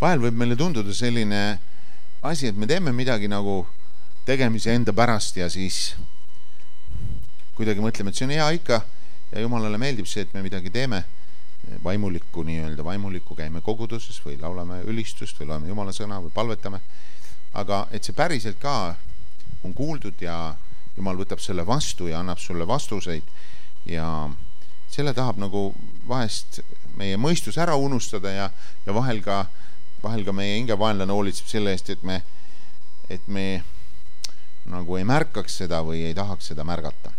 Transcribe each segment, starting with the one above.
vahel võib meile tunduda selline asi, et me teeme midagi nagu tegemise enda pärast ja siis kuidagi mõtleme, et see on hea ikka ja Jumalale meeldib see, et me midagi teeme vaimulikku, nii-öelda vaimulikku, käime koguduses või laulame ülistust või loeme Jumala sõna või palvetame, aga et see päriselt ka on kuuldud ja Jumal võtab selle vastu ja annab sulle vastuseid ja selle tahab nagu vahest meie mõistus ära unustada ja vahel ka meie hingevaenlane hoolitseb selle eest, et me nagu ei märkaks seda või ei tahaks seda märgata.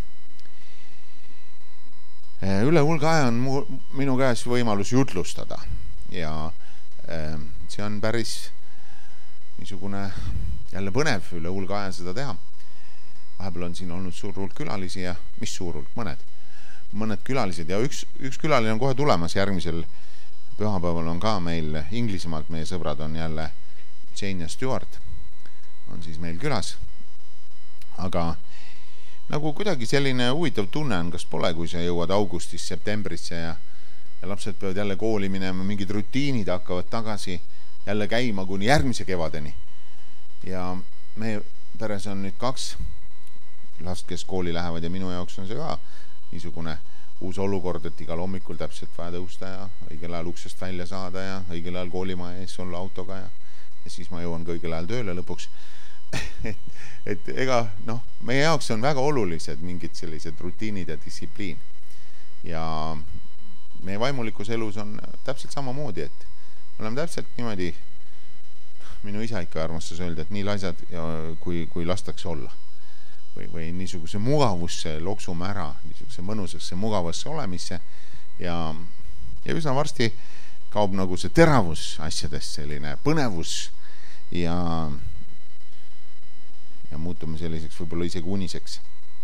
Üle hulga aja on minu käes võimalus jutlustada ja see on päris niisugune jälle põnev üle hulga aja seda teha. Vahepeal on siin olnud suur hulk külalisi ja mis suur hulk? Mõned külalised ja üks külaline on kohe tulemas järgmisel pühapäeval on ka meil Inglismaalt, meie sõbrad on jälle Jane ja Stuart on siis meil külas, aga nagu kuidagi selline huvitav tunne on, kas pole, kui sa jõuad augustis, septembrisse ja lapsed peavad jälle kooli minema, mingid rutiinid hakkavad tagasi jälle käima kuni järgmise kevadeni ja meie peres on nüüd 2 last, kes kooli lähevad ja minu jaoks on see ka niisugune uus olukord, et igal hommikul täpselt vaja tõusta ja õigel ajal uksest välja saada ja õigel ajal koolimaja ees olla autoga ja siis ma jõuan ka õigel ajal tööle lõpuks. et ega meie jaoks on väga olulised mingid sellised rutiinid ja distsipliin ja meie vaimulikus elus on täpselt samamoodi, et me oleme täpselt niimoodi, minu isa ikka armastas öelda, et nii laisad kui lastakse olla või niisuguse mugavusse loksume ära, niisuguse mõnusasse mugavasse olemisse ja üsna varsti kaob nagu see teravus asjadest, selline põnevus ja muutume selliseks võib-olla isegi uniseks.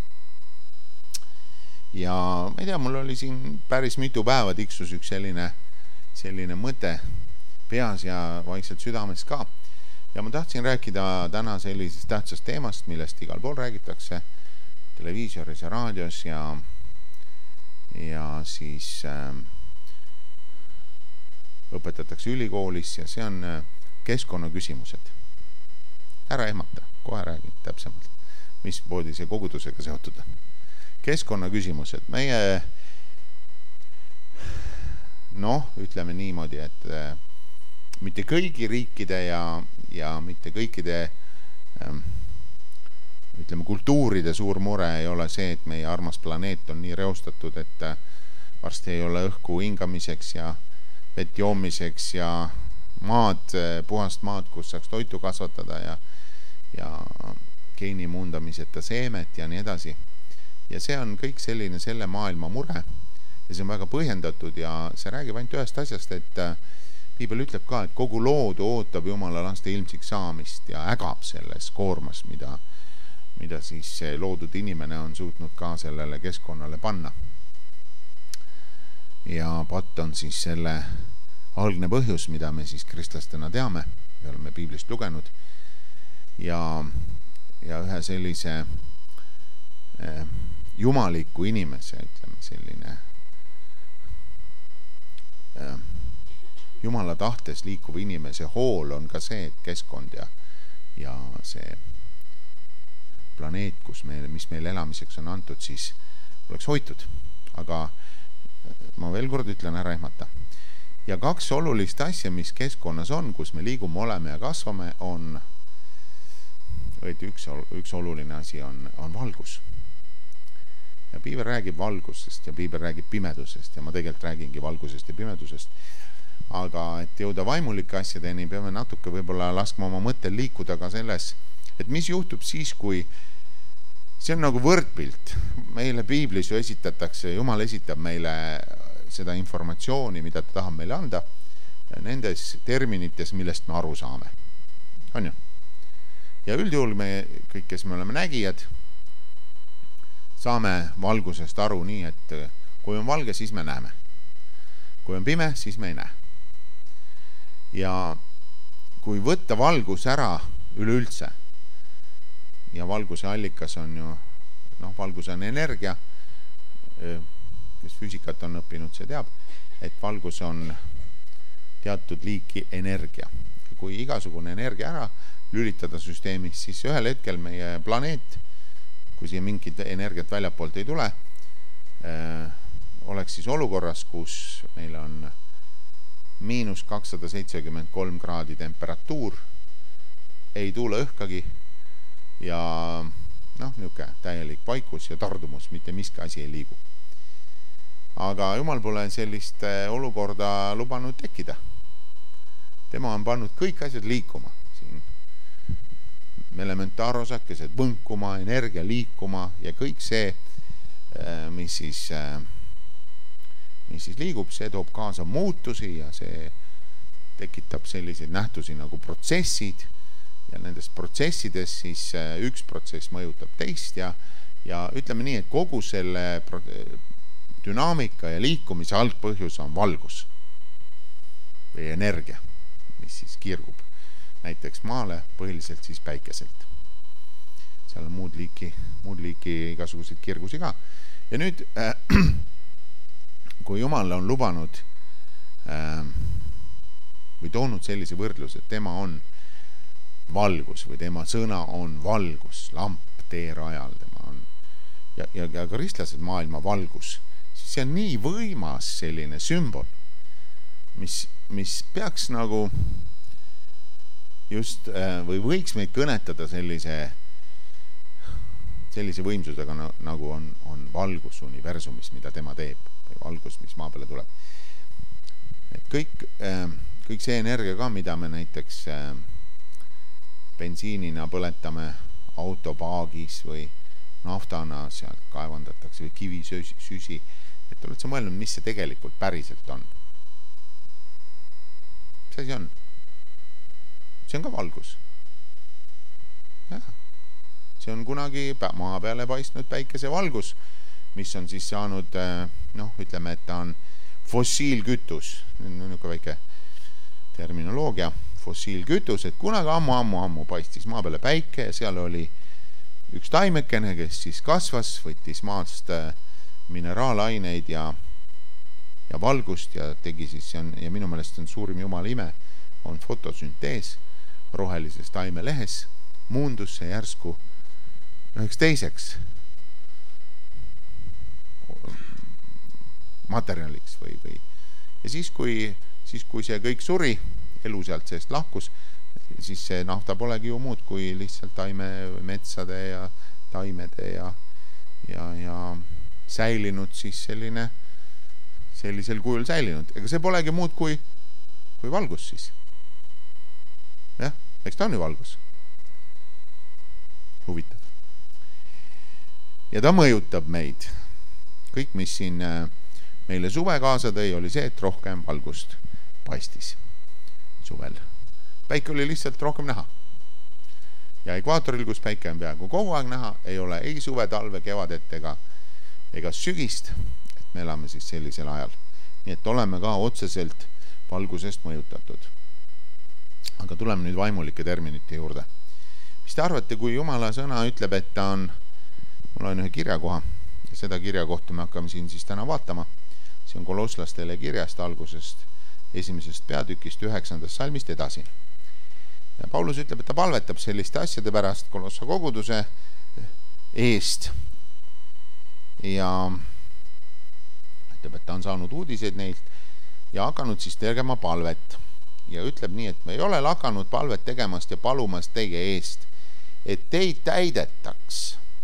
Ja ma ei tea, mul oli siin päris mitu päeva tiksus üks selline mõte peas ja vaikselt südames ka. Ja ma tahtsin rääkida täna sellisest tähtsast teemast, millest igal pool räägitakse televiisoris ja raadios ja siis õpetatakse ülikoolis ja see on keskkonnaküsimused. Ära ehmata, kohe räägin täpsemalt, mis poodi see kogudusega seotud on. Keskkonnaküsimused. Meie ütleme niimoodi, et mitte kõigi riikide ja mitte kõikide ütleme kultuuride suur mure ei ole see, et meie armas planeet on nii reostatud, et varsti ei ole õhku hingamiseks ja vett joomiseks ja puhast maad, kus saaks toitu kasvatada ja geenimuundamiseta seemet ja nii edasi. Ja see on kõik selle maailma mure ja see on väga põhjendatud ja see räägib ainult ühest asjast, et Piibel ütleb ka, et kogu loodu ootab Jumala laste ilmsiks saamist ja ägab selles koormas, mida siis see loodud inimene on suutnud ka sellele keskkonnale panna. Ja patt on siis selle algne põhjus, mida me siis kristlastena teame, me oleme Piiblist lugenud ja ühe sellise jumaliku inimese, ütleme selline Jumala tahtes liikuv inimese hool on ka see, et keskkond ja see planeet, mis meil elamiseks on antud, siis oleks hoitud. Aga ma veel kord ütlen, ära ehmata. Ja 2 olulist asja, mis keskkonnas on, kus me liigume, oleme ja kasvame, on üks oluline asi on valgus. Ja Piibel räägib valgusest ja Piibel räägib pimedusest ja ma tegelikult räägingi valgusest ja pimedusest. Aga et jõuda vaimulike asjadeni, peame natuke võib-olla laskma oma mõttel liikuda ka selles, et mis juhtub siis, kui see on nagu võrdpilt. Meile Piiblis ju esitatakse, Jumal esitab meile seda informatsiooni, mida ta tahab meile anda, nendes terminites, millest me aru saame. On ju? Ja üldjuhul me kõik, kes me oleme nägijad, saame valgusest aru nii, et kui on valge, siis me näeme. Kui on pime, siis me ei näe. Ja kui võtta valgus ära üleüldse ja valguse allikas on ju, valgus on energia, kes füüsikat on õppinud, see teab, et valgus on teatud liiki energia kui igasugune energia ära lülitada süsteemis, siis ühel hetkel meie planeet, kui siia mingit energiat väljapoolt ei tule, oleks siis olukorras, kus meil on -273 kraadi temperatuur, ei tuule õhkagi ja niuke täielik vaikus ja tardumus, mitte miski asi ei liigu. Aga Jumal pole sellist olukorda lubanud tekkida. Tema on pannud kõik asjad liikuma. Siin elementaarosakesed võnkuma, energia liikuma ja kõik see, mis siis liigub, see toob kaasa muutusi ja see tekitab selliseid nähtusi nagu protsessid ja nendest protsessides siis üks protsess mõjutab teist ja ütleme nii, et kogu selle dünaamika ja liikumise algpõhjus on valgus või energia, mis siis kirgub näiteks maale, põhiliselt siis päikeselt. Seal on muud liiki igasuguseid kirgusi ka. Ja nüüd, kui Jumal on lubanud või toonud sellise võrdluse, et tema on valgus või tema sõna on valgus, lamp teerajal tema on ja kristlased maailma valgus, siis see on nii võimas selline sümbol, mis peaks nagu just või võiks meid kõnetada sellise võimsusega nagu on valgus universumis, mida tema teeb või valgus, mis maa peale tuleb. Et kõik see energia ka, mida me näiteks bensiinina põletame autopaagis või naftana sealt kaevandatakse või kivisüsi, et oled sa mõelnud, mis see tegelikult päriselt on? Mis asi on? See on ka valgus. Jah. See on kunagi maa peale paistnud päikese valgus, mis on siis saanud, ütleme, et ta on fossiilkütus, niisugune väike terminoloogia, fossiilkütus, et kunagi ammu paistis maa peale päike ja seal oli üks taimekene, kes siis kasvas, võttis maast mineraalaineid ja valgust ja tegi siis, ja minu meelest on suurim jumala ime, on fotosüntees rohelises taimelehes, muundus see järsku üheks teiseks materjaliks või. Ja siis kui see kõik suri, elu sealt seest lahkus, siis see nafta polegi ju muud kui lihtsalt metsade ja taimede ja säilinud siis sellisel kujul säilinud. Ega see polegi muud kui valgus siis. Jah, eks ta on ju valgus. Huvitav. Ja ta mõjutab meid. Kõik, mis siin meile suve kaasa tõi, oli see, et rohkem valgust paistis suvel. Päike oli lihtsalt rohkem näha. Ja ekvaatoril, kus päike on peaaegu kogu aeg näha, ei ole ei suve, talve, kevadet ega sügist, et me elame siis sellisel ajal. Nii et oleme ka otseselt valgusest mõjutatud. Aga tuleme nüüd vaimulike terminite juurde. Mis te arvate, kui Jumala sõna ütleb, et ta on, mul on ühe kirjakoha, ja seda kirjakohta me hakkame siin siis täna vaatama. See on kolosslastele kirjast algusest 1. peatükist 9. salmist edasi. Ja Paulus ütleb, et ta palvetab selliste asjade pärast Kolossa koguduse eest ja ütleb, et ta on saanud uudiseid neilt ja hakanud siis tegema palvet ja ütleb nii, et me ei ole lakanud palvet tegemast ja palumast teie eest, et teid täidetaks.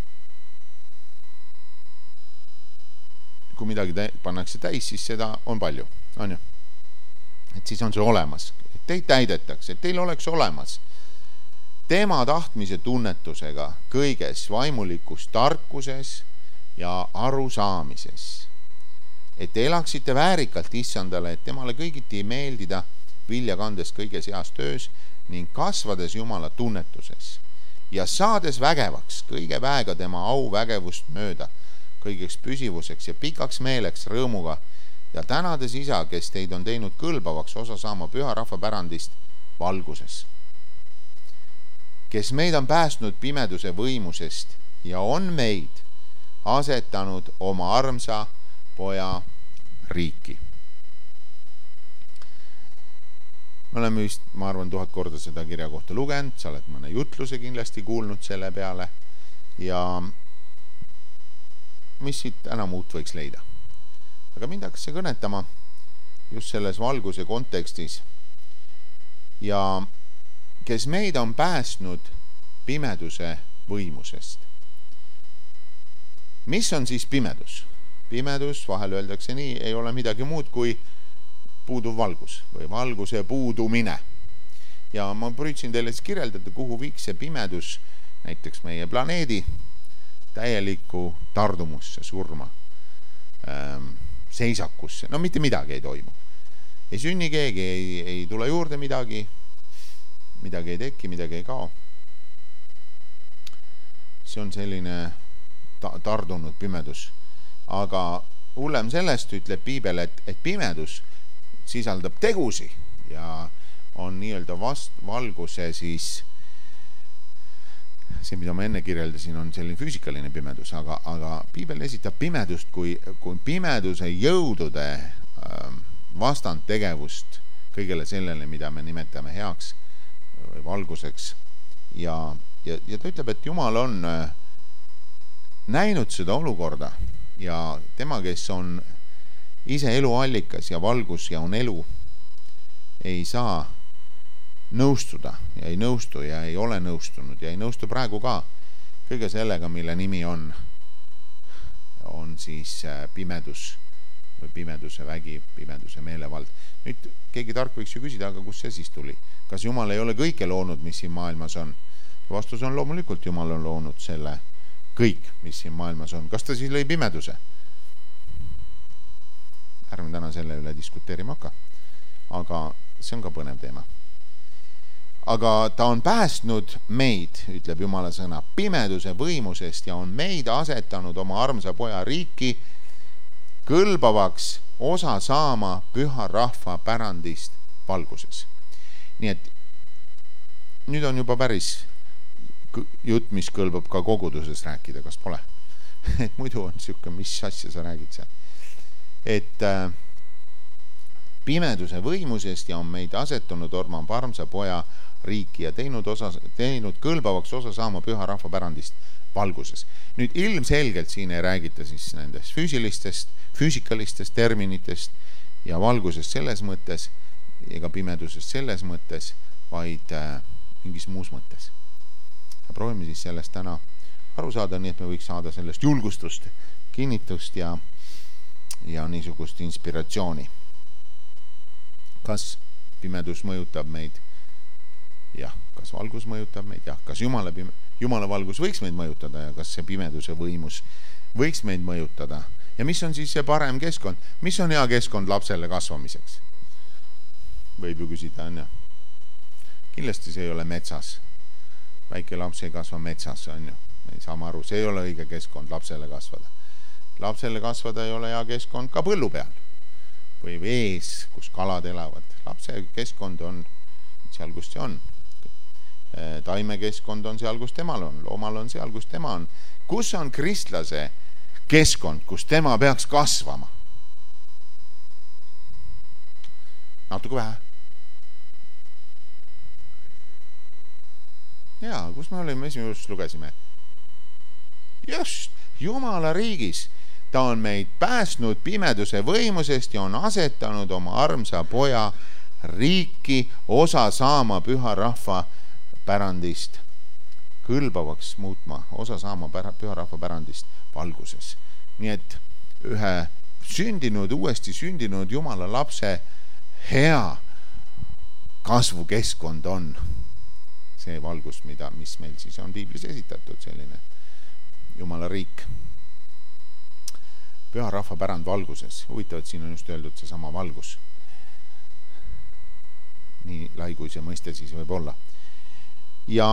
Kui midagi pannakse täis, siis seda on palju, on ju? Et siis on see olemas, et teid täidetaks, et teil oleks olemas tema tahtmise tunnetusega kõiges vaimulikus tarkuses ja arusaamises, et elaksite väärikalt issandale, et temale kõigiti meeldida vilja kandes kõiges heas töös ning kasvades Jumala tunnetuses ja saades vägevaks kõige väega tema au vägevust mööda, kõigeks püsivuseks ja pikaks meeleks rõõmuga ja tänades isa, kes teid on teinud kõlbavaks osa saama püha rahva pärandist valguses, kes meid on päästnud pimeduse võimusest ja on meid asetanud oma armsa poja riiki. me oleme vist, ma arvan, 1000 korda seda kirja kohta lugenud, sa oled mõne jutluse kindlasti kuulnud selle peale ja mis siit enam uut võiks leida. Aga mind hakkas see kõnetama just selles valguse kontekstis ja kes meid on päästnud pimeduse võimusest. Mis on siis pimedus? Pimedus, vahel öeldakse nii, ei ole midagi muud kui puuduv valgus või valguse puudumine. Ja ma püüdsin teile siis kirjeldada, kuhu viiks see pimedus näiteks meie planeedi täielikku tardumusse, surma, seisakusse. No mitte midagi ei toimu. Ei sünni keegi, ei tule juurde midagi ei teki, midagi ei kao. See on selline tardunud pimedus. Aga hullem sellest ütleb Piibel, et pimedus sisaldab tegusi ja on nii-öelda valguse siis see, mida ma enne kirjeldasin, on selline füüsikaline pimedus, aga Piibel esitab pimedust kui pimeduse jõudude vastandtegevust kõigele sellele, mida me nimetame heaks või valguseks ja ta ütleb, et Jumal on näinud seda olukorda ja tema, kes on ise eluallikas ja valgus ja on elu, ei saa nõustuda ja ei nõustu ja ei ole nõustunud ja ei nõustu praegu ka kõige sellega, mille nimi on siis pimedus või pimeduse vägi, pimeduse meelevald. Nüüd keegi tark võiks ju küsida, aga kus see siis tuli? Kas Jumal ei ole kõike loonud, mis siin maailmas on? Vastus on loomulikult, Jumal on loonud selle kõik, mis siin maailmas on. Kas ta siis lõi pimeduse? Ärme täna selle üle diskuteerima hakka. Aga see on ka põnev teema. Aga ta on päästnud meid, ütleb Jumala sõna, pimeduse võimusest ja on meid asetanud oma armsa poja riiki kõlbavaks osa saama püha rahva pärandist valguses. Nii et nüüd on juba päris jutt, mis kõlbab ka koguduses rääkida, kas pole? Et muidu on siuke, mis asja sa räägid seal. Et pimeduse võimusest ja on meid asetanud orma armsa poja riiki ja teinud kõlbavaks osa saama püha rahva pärandist valguses. Nüüd ilmselgelt siin ei räägita siis nendest füüsikalistest terminitest ja valgusest selles mõttes ega pimedusest selles mõttes, vaid mingis muus mõttes. Ja proovime siis sellest täna aru saada, nii et me võiks saada sellest julgustust, kinnitust ja niisugust inspiratsiooni. Kas pimedus mõjutab meid? Jah. Kas valgus mõjutab meid? Jah. Kas Jumala valgus võiks meid mõjutada ja kas see pimeduse võimus võiks meid mõjutada? Ja mis on siis see parem keskkond? Mis on hea keskkond lapsele kasvamiseks? Võib ju küsida, on ju. Kindlasti see ei ole metsas. Väike laps ei kasva metsas, on ju. Me ei saama aru, see ei ole õige keskkond lapsele kasvada. Lapsele kasvada ei ole hea keskkond ka põllu peal või vees, kus kalad elavad. Lapse keskkond on seal, kus see on. Taime keskkond on seal, kus temal on. Loomal on seal, kus tema on. Kus on kristlase keskkond, kus tema peaks kasvama? Natuke vähe. Jaa, kus me olime, esimest lugesime? Just, Jumala riigis. Ta on meid päästnud pimeduse võimusest ja on asetanud oma armsa poja riiki osa saama püha rahva pärandist kõlbavaks muutma, osa saama püha rahva pärandist valguses. Nii et ühe uuesti sündinud Jumala lapse hea kasvukeskkond on see valgus, mis meil siis on Piiblis esitatud, selline Jumala riik. Püha rahva pärand valguses. Huvitav, et siin on just öeldud see sama valgus. Nii lai kui see mõiste siis võib olla. Ja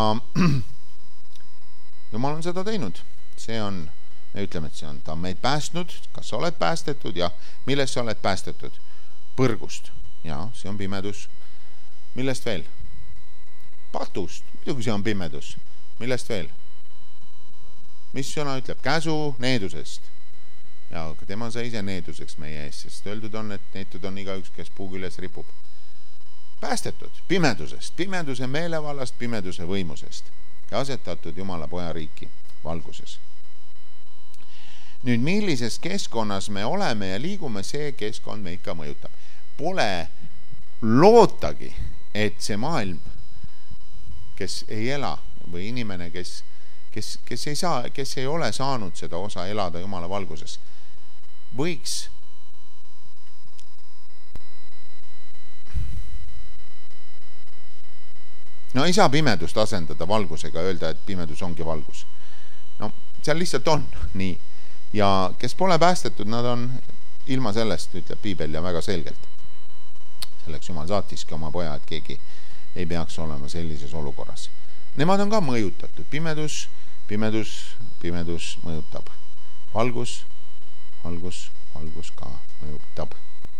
Jumal on seda teinud. See on, me ütleme, et see on, ta on meid päästnud. Kas sa oled päästetud? Ja millest sa oled päästetud? Põrgust. Ja see on pimedus. Millest veel? Patust. Muidugi see on pimedus. Millest veel? Mis sõna ütleb? Käsu needusest. Ja tema sai ise needuseks meie ees, sest öeldud on, et neetud on igaüks, kes puu küljes ripub. päästetud pimedusest, pimeduse meelevallast, pimeduse võimusest ja asetatud Jumala poja riiki valguses. Nüüd, millises keskkonnas me oleme ja liigume, see keskkond me ikka mõjutab. Pole lootagi, et see maailm, kes ei ela või inimene, kes ei ole saanud seda osa elada Jumala valguses, võiks no ei saa pimedust asendada valgusega, öelda, et pimedus ongi valgus. No seal lihtsalt on nii. Ja kes pole päästetud, nad on ilma sellest, ütleb Piibel ja väga selgelt. Selleks Jumal saatiski oma poja, et keegi ei peaks olema sellises olukorras. Nemad on ka mõjutatud. Pimedus mõjutab. Valgus ka mõjutab.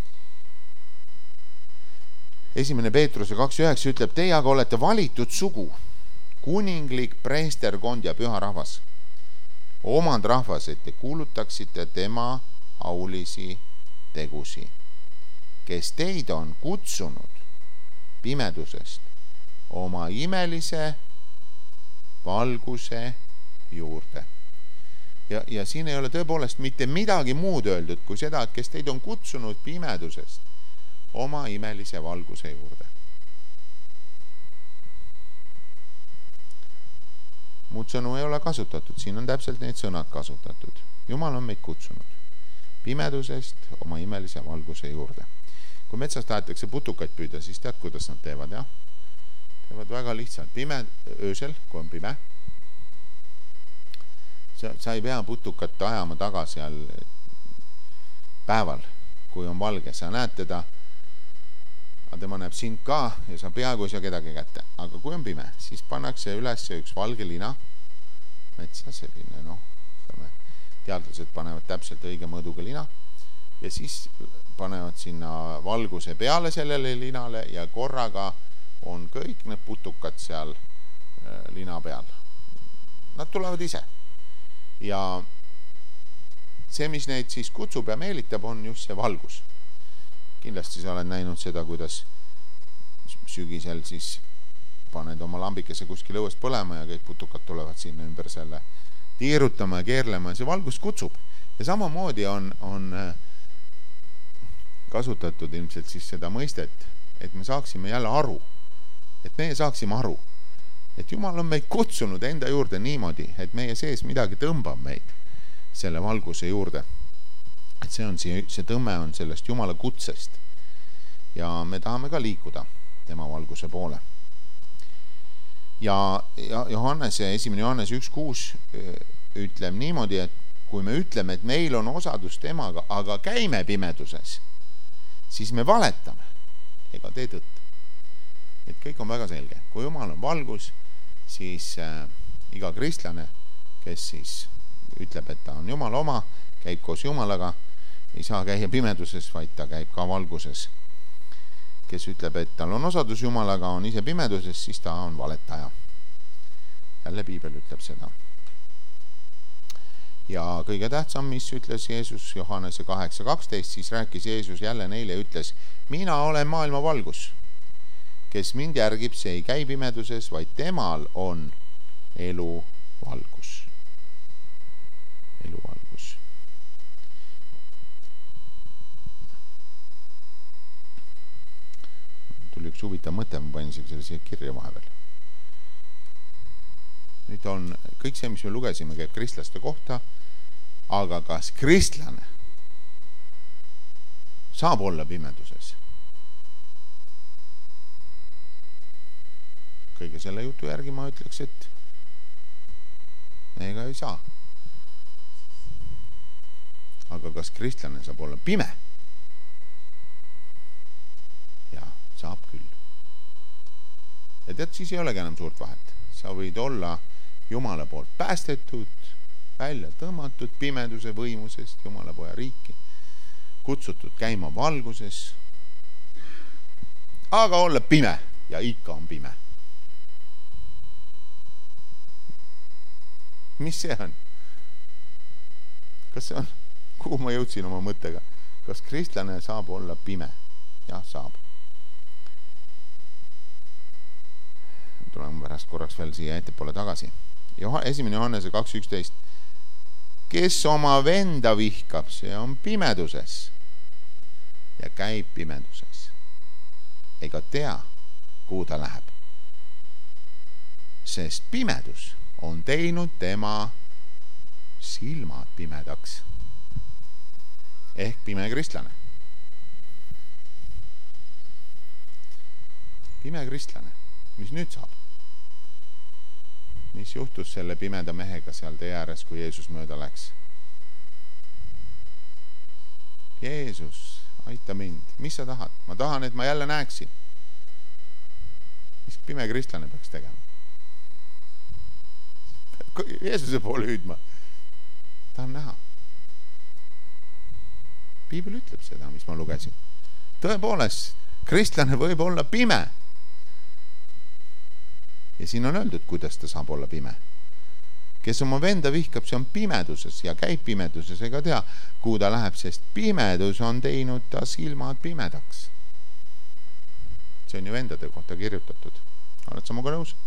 1. Peetruse 2.9 ütleb, teie aga olete valitud sugu, kuninglik preesterkond ja püha rahvas, omand rahvas, et te kuulutaksite tema aulisi tegusi, kes teid on kutsunud pimedusest oma imelise valguse juurde. Ja siin ei ole tõepoolest mitte midagi muud öeldud kui seda, et kes teid on kutsunud pimedusest oma imelise valguse juurde. Muud sõnu ei ole kasutatud, siin on täpselt need sõnad kasutatud. Jumal on meid kutsunud pimedusest oma imelise valguse juurde. Kui metsas tahetakse putukaid püüda, siis tead, kuidas nad teevad, jah? Teevad väga lihtsalt. Öösel, kui on pime, sa ei pea putukat ajama taga seal päeval, kui on valge. Sa näed teda, aga tema näeb sind ka ja sa peaaegu ei saa kedagi kätte. Aga kui on pime, siis pannakse üles üks valge lina metsa, selline, teadlased panevad täpselt õige mõõduga lina ja siis panevad sinna valguse peale sellele linale ja korraga on kõik need putukad seal lina peal. Nad tulevad ise. Ja see, mis neid siis kutsub ja meelitab, on just see valgus. Kindlasti sa oled näinud seda, kuidas sügisel siis paned oma lambikese kuskil õuest põlema ja kõik putukad tulevad sinna ümber selle tiirutama ja keerlema ja see valgus kutsub. Ja samamoodi on kasutatud ilmselt siis seda mõistet, et me saaksime jälle aru, et meie saaksime aru, et Jumal on meid kutsunud enda juurde niimoodi, et meie sees midagi tõmbab meid selle valguse juurde. Et see tõmme on sellest Jumala kutsest ja me tahame ka liikuda tema valguse poole. Ja Johannese, 1. Johannes 1.6 ütleb niimoodi, et kui me ütleme, et meil on osadus temaga, aga käime pimeduses, siis me valetame ega tee tõtt. Et kõik on väga selge. Kui Jumal on valgus, siis iga kristlane, kes siis ütleb, et ta on Jumala oma, käib koos Jumalaga, ei saa käia pimeduses, vaid ta käib ka valguses. Kes ütleb, et tal on osadus Jumalaga, on ise pimeduses, siis ta on valetaja. Jälle Piibel ütleb seda. Ja kõige tähtsam, mis ütles Jeesus Johannese 8.12, siis rääkis Jeesus jälle neile ja ütles, mina olen maailma valgus. Kes mind järgib, see ei käi pimeduses, vaid temal on elu valgus. Elu valgus. Tuli üks huvitav mõte, ma panin selle siia kirja vahepeal. Nüüd on kõik see, mis me lugesime, käib kristlaste kohta, aga kas kristlane saab olla pimeduses? Kõige selle jutu järgi ma ütleks, et ega ei saa. Aga kas kristlane saab olla pime? Ja, saab küll. Ja tead, siis ei olegi enam suurt vahet. Sa võid olla Jumala poolt päästetud, välja tõmmatud pimeduse võimusest Jumala poja riiki, kutsutud käima valguses, aga olla pime ja ikka on pime. Mis see on? Kas see on? Kuhu ma jõudsin oma mõttega? Kas kristlane saab olla pime? Jah, saab. tulen pärast korraks veel siia ettepoole tagasi. 1. Johannese 2.11. Kes oma venda vihkab, see on pimeduses ja käib pimeduses. Ega tea, kuhu ta läheb. Sest pimedus on teinud tema silmad pimedaks. Ehk pime kristlane. Pime kristlane. Mis nüüd saab? Mis juhtus selle pimeda mehega seal tee ääres, kui Jeesus mööda läks? Jeesus, aita mind. Mis sa tahad? Ma tahan, et ma jälle näeksin. Mis pime kristlane peaks tegema? Jeesuse poole hüüdma. Tahan näha. Piibel ütleb seda, mis ma lugesin. Tõepoolest, kristlane võib olla pime. Ja siin on öeldud, kuidas ta saab olla pime. Kes oma venda vihkab, see on pimeduses ja käib pimeduses ega tea, kuhu ta läheb, sest pimedus on teinud ta silmad pimedaks. See on ju vendade kohta kirjutatud. Oled sa muga nõus?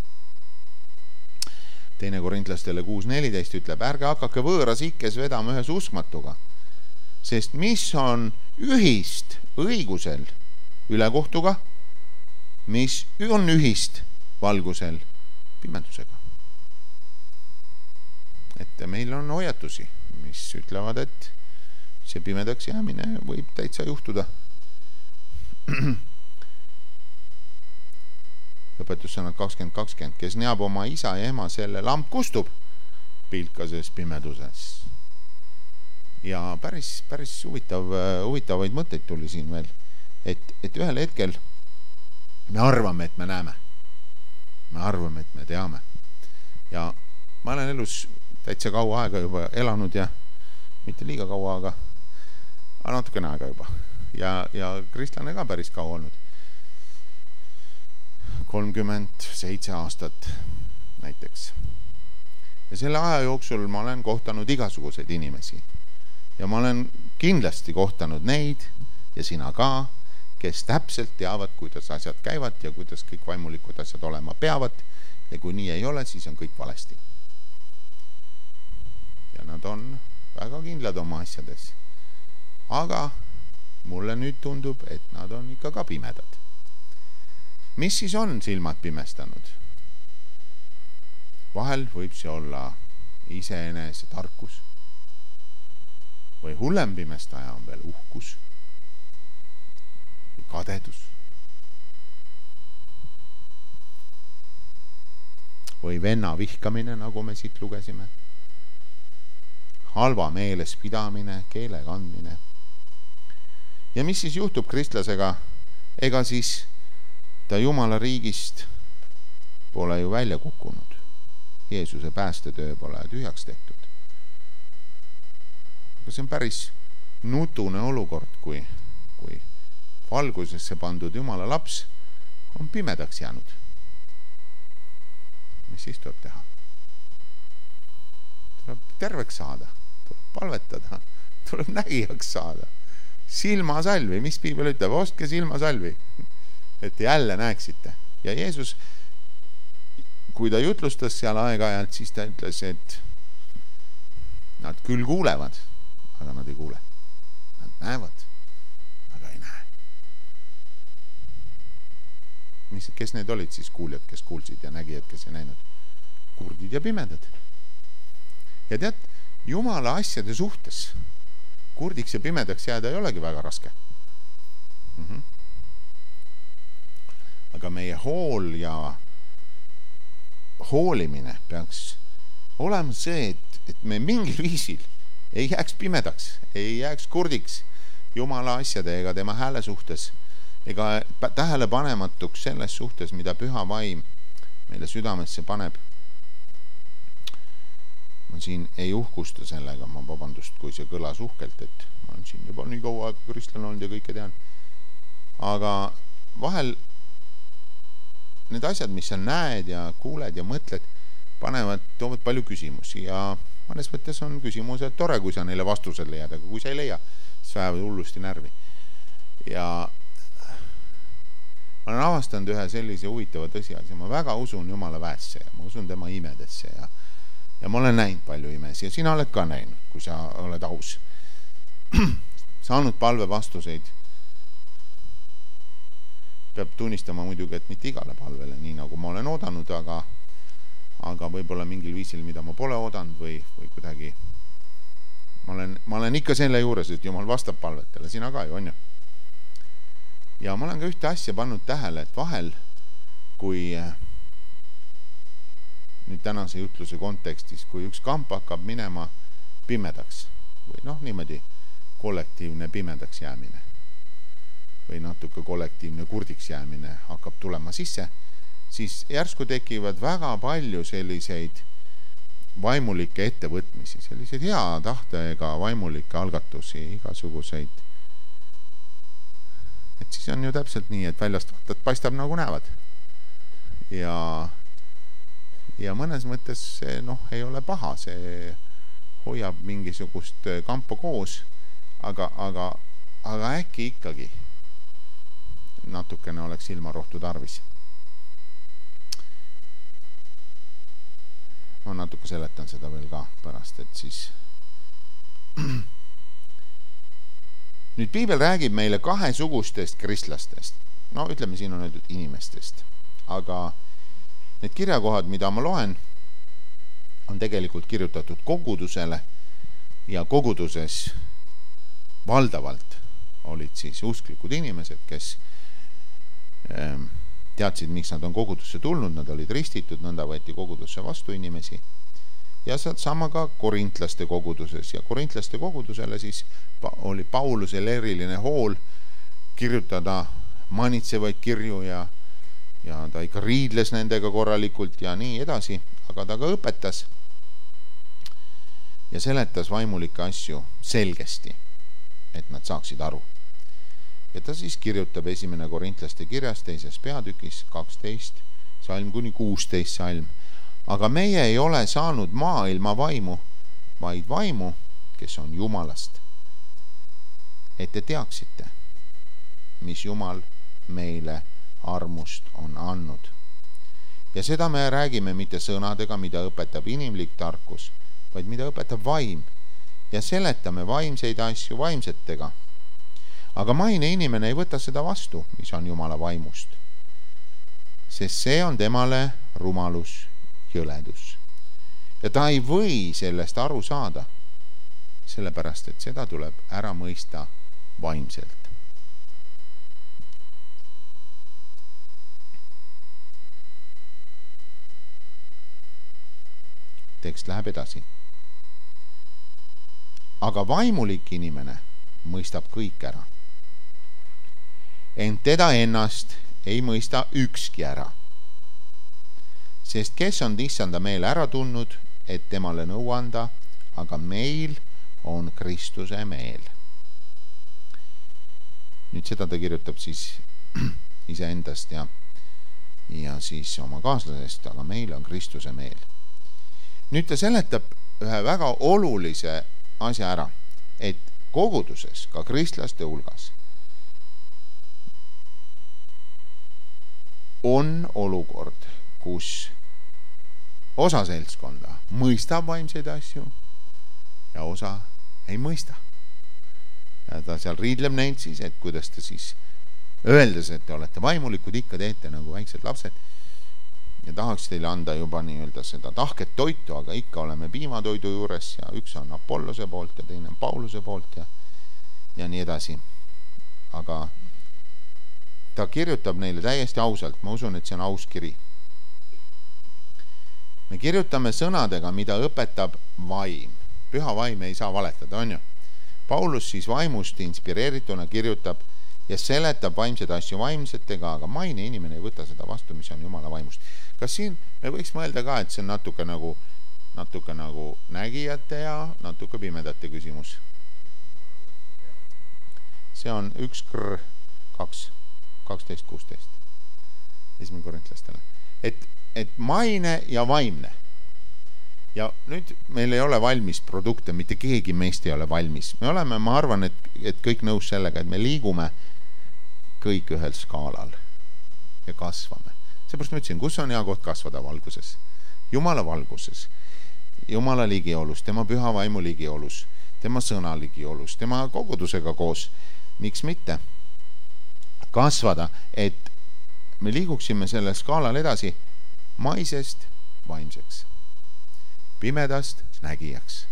2. Korintlastele 6.14 ütleb, ärge hakake võõras ikkes vedama ühes uskmatuga, sest mis on ühist õigusel ülekohtuga, mis on ühist valgusel pimedusega. Et meil on hoiatusi, mis ütlevad, et see pimedaks jäämine võib täitsa juhtuda. Õpetussõnad 2020, kes neab oma isa ja ema, selle lamp kustub pilkases pimeduses. Ja päris huvitavaid mõtteid tuli siin veel, et ühel hetkel me arvame, et me näeme. Me arvame, et me teame. Ja ma olen elus täitsa kaua aega juba elanud ja mitte liiga kaua, aga natukene aega juba. Ja kristlane ka päris kaua olnud. 37 aastat näiteks. Ja selle aja jooksul ma olen kohtanud igasuguseid inimesi. Ja ma olen kindlasti kohtanud neid ja sina ka, kes täpselt teavad, kuidas asjad käivad ja kuidas kõik vaimulikud asjad olema peavad. Ja kui nii ei ole, siis on kõik valesti. Ja nad on väga kindlad oma asjades. Aga mulle nüüd tundub, et nad on ikka ka pimedad. Mis siis on silmad pimestanud? Vahel võib see olla iseenese tarkus. Või hullem pimestaja on veel uhkus. Või kadedus. Või venna vihkamine, nagu me siit lugesime. Halva meeles pidamine, keele kandmine. Ja mis siis juhtub kristlasega? Ega siis ta Jumala riigist pole ju välja kukkunud. Jeesuse päästetöö pole tühjaks tehtud. Aga see on päris nutune olukord, kui valgusesse pandud Jumala laps on pimedaks jäänud. Mis siis tuleb teha? Tuleb terveks saada, tuleb palvetada, tuleb nägijaks saada. Silmasalvi, mis piibel ütleb? Ostke silmasalvi, et jälle näeksite. Ja Jeesus, kui ta jutlustas seal aeg-ajalt, siis ta ütles, et nad küll kuulevad, aga nad ei kuule. Nad näevad, aga ei näe. Kes need olid siis kuuljad, kes kuulsid ja nägijad, kes ei näinud? Kurdid ja pimedad. Ja tead, Jumala asjade suhtes kurdiks ja pimedaks jääda ei olegi väga raske. Aga meie hool ja hoolimine peaks olema see, et me mingil viisil ei jääks pimedaks, ei jääks kurdiks Jumala asjade ega tema hääle suhtes, ega tähelepanematuks selles suhtes, mida püha vaim meile südamesse paneb. Ma siin ei uhkusta sellega, ma vabandust, kui see kõlas uhkelt, et ma olen siin juba nii kaua aega kristlane olnud ja kõike tean. Aga vahel need asjad, mis sa näed ja kuuled ja mõtled, toovad palju küsimusi ja mõnes mõttes on küsimused tore, kui sa neile vastused leiad, aga kui sa ei leia, siis vähevad hullusti närvi. Ja ma olen avastanud ühe sellise huvitava tõsiasja, ma väga usun Jumala väesse ja ma usun tema imedesse ja ma olen näinud palju imesi ja sina oled ka näinud, kui sa oled aus. Saanud palve vastuseid. Peab tunnistama muidugi, et mitte igale palvele, nii nagu ma olen oodanud, aga võib-olla mingil viisil, mida ma pole oodanud või kuidagi ma olen ikka selle juures, et Jumal vastab palvetele, sina ka ju on ju. Ja ma olen ka ühte asja pannud tähele, et vahel, kui nüüd tänase jutluse kontekstis, kui üks kamp hakkab minema pimedaks või niimoodi kollektiivne pimedaks jäämine või natuke kollektiivne kurdiks jäämine hakkab tulema sisse, siis järsku tekivad väga palju selliseid vaimulikke ettevõtmisi, selliseid hea tahtega vaimulikke algatusi, igasuguseid. Et siis on ju täpselt nii, et väljast vaatad, paistab nagu näevad. Ja mõnes mõttes see ei ole paha, see hoiab mingisugust kampa koos, aga äkki ikkagi natukene oleks ilmarohtu tarvis. Ma natuke seletan seda veel ka pärast, et siis nüüd piibel räägib meile kahesugustest kristlastest. Ütleme, siin on öeldud inimestest, aga need kirjakohad, mida ma loen, on tegelikult kirjutatud kogudusele ja koguduses valdavalt olid siis usklikud inimesed, kes teadsid, miks nad on kogudusse tulnud, nad olid ristitud, nõnda võeti kogudusse vastu inimesi. Ja sama ka korintlaste koguduses ja korintlaste kogudusele siis oli Paulusel eriline hool kirjutada manitsevaid kirju ja ta ikka riidles nendega korralikult ja nii edasi, aga ta ka õpetas ja seletas vaimulikke asju selgesti, et nad saaksid aru. Ja ta siis kirjutab 1. korintlaste kirjas 2. peatükis 12 salm kuni 16 salm. Aga meie ei ole saanud maailma vaimu, vaid vaimu, kes on Jumalast. Et te teaksite, mis Jumal meile armust on andnud. Ja seda me räägime mitte sõnadega, mida õpetab inimlik tarkus, vaid mida õpetab vaim. Ja seletame vaimseid asju vaimsetega. Aga maine inimene ei võta seda vastu, mis on Jumala vaimust. Sest see on temale rumalus, jõledus. Ja ta ei või sellest aru saada, sellepärast, et seda tuleb ära mõista vaimselt. Tekst läheb edasi. Aga vaimulik inimene mõistab kõik ära. Ent teda ennast ei mõista ükski ära. Sest kes on issanda meele ära tundnud, et temale nõu anda, aga meil on Kristuse meel. Nüüd seda ta kirjutab siis iseendast ja siis oma kaaslasest, aga meil on Kristuse meel. Nüüd ta seletab ühe väga olulise asja ära, et koguduses, ka kristlaste hulgas, on olukord, kus osa seltskonda mõistab vaimseid asju ja osa ei mõista. Ja ta seal riidleb neid siis, et kuidas ta siis öeldes, et te olete vaimulikud, ikka teete nagu väiksed lapsed ja tahaks teile anda juba nii-öelda seda tahket toitu, aga ikka oleme piimatoidu juures ja üks on Apollose poolt ja teine on Pauluse poolt ja nii edasi. Aga ta kirjutab neile täiesti ausalt, ma usun, et see on aus kiri. Me kirjutame sõnadega, mida õpetab vaim. Püha vaim ei saa valetada, on ju? Paulus siis vaimust inspireerituna kirjutab ja seletab vaimsed asju vaimsetega, aga maine inimene ei võta seda vastu, mis on Jumala vaimust. Kas siin me võiks mõelda ka, et see on natuke nagu nägijate ja natuke pimedate küsimus? See on 1:12-16 1. korintlastele. Et maine ja vaimne. Ja nüüd meil ei ole valmis produkte, mitte keegi meist ei ole valmis. Me oleme, ma arvan, et kõik nõus sellega, et me liigume kõik ühel skaalal. ja kasvame. Seepärast ma ütlesin, kus on hea koht kasvada valguses? Jumala valguses, Jumala ligiolus, tema püha vaimu ligiolus, tema sõna ligiolus, tema kogudusega koos. Miks mitte? Kasvada, et me liiguksime sellel skaalal edasi maisest vaimseks, pimedast nägijaks.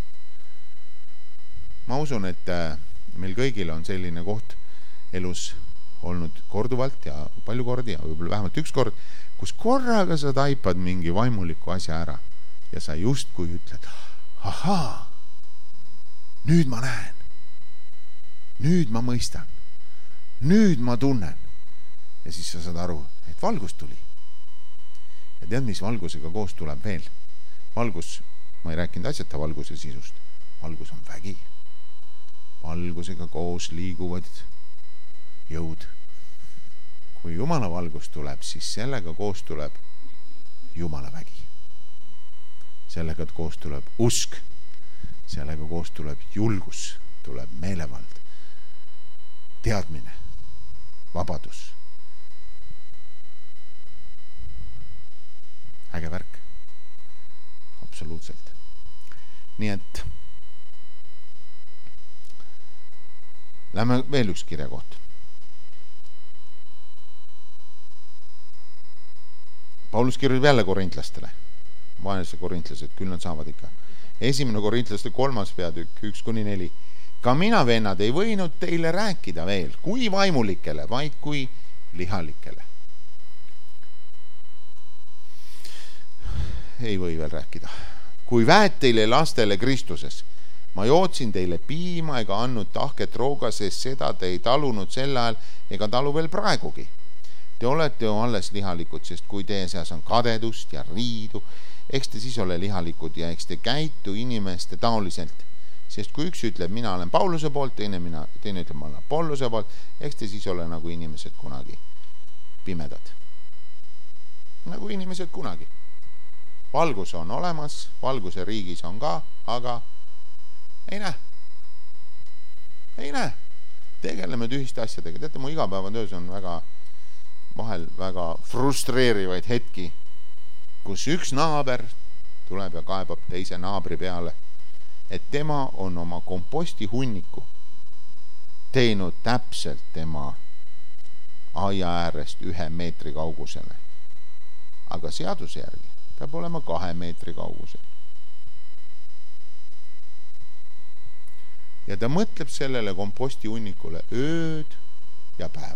Ma usun, et meil kõigil on selline koht elus olnud korduvalt ja palju kordi ja võib-olla vähemalt üks kord, kus korraga sa taipad mingi vaimuliku asja ära ja sa justkui ütled, ahaa, nüüd ma näen, nüüd ma mõistan, nüüd ma tunnen. Ja siis sa saad aru, et valgus tuli. Ja tead, mis valgusega koos tuleb veel? Valgus, ma ei rääkinud asjata valguse sisust, valgus on vägi. Valgusega koos liiguvad jõud. Kui Jumala valgus tuleb, siis sellega koos tuleb Jumala vägi. Sellega koos tuleb usk, sellega koos tuleb julgus, tuleb meelevald, teadmine, vabadus. Äge värk. Absoluutselt. Nii et lähme veel üks kirja koht. Paulus kirjutab jälle korintlastele. Vaenese korintlased, küll nad saavad ikka. 1. korintlaste 3. peatükk 1-4. Ka mina, vennad, ei võinud teile rääkida veel, kui vaimulikele, vaid kui lihalikele. Ei või veel rääkida. Kui väed teile lastele Kristuses, ma jootsin teile piima ega andnud tahket rooga, sest seda te ei talunud sel ajal ega talu veel praegugi. Te olete ju alles lihalikud, sest kui teie seas on kadedust ja riidu, eks te siis ole lihalikud ja eks te käitu inimeste taoliselt. Sest kui üks ütleb, mina olen Pauluse poolt, teine ütleb, ma olen Apollose poolt, eks te siis ole nagu inimesed kunagi pimedad. Nagu inimesed kunagi. Valgus on olemas, valguse riigis on ka, aga ei näe. Ei näe. Tegeleme tühiste asjadega. Teate, mu igapäevatöös on vahel väga frustreerivaid hetki, kus üks naaber tuleb ja kaebab teise naabri peale, et tema on oma komposti hunniku teinud täpselt tema aia äärest 1 meetri kaugusele. Aga seaduse järgi peab olema 2 meetri kaugusel. Ja ta mõtleb sellele komposti hunnikule ööd ja päevad.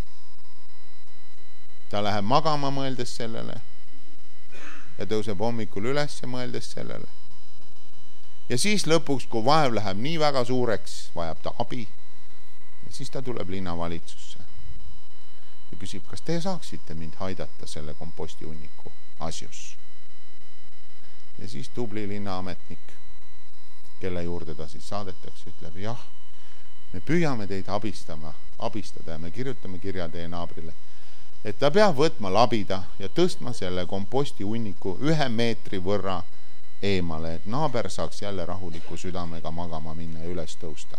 Ta läheb magama mõeldes sellele ja tõuseb hommikul üles mõeldes sellele. Ja siis lõpuks, kui vaev läheb nii väga suureks, vajab ta abi ja siis ta tuleb linnavalitsusse ja küsib, kas te saaksite mind aidata selle komposti hunniku asjus. Ja siis tubli linnaametnik, kelle juurde ta siis saadetakse, ütleb, jah, me püüame teid abistada ja me kirjutame kirja teie naabrile, et ta peab võtma labida ja tõstma selle komposti hunniku 1 meetri võrra eemale, et naaber saaks jälle rahuliku südamega magama minna ja üles tõusta.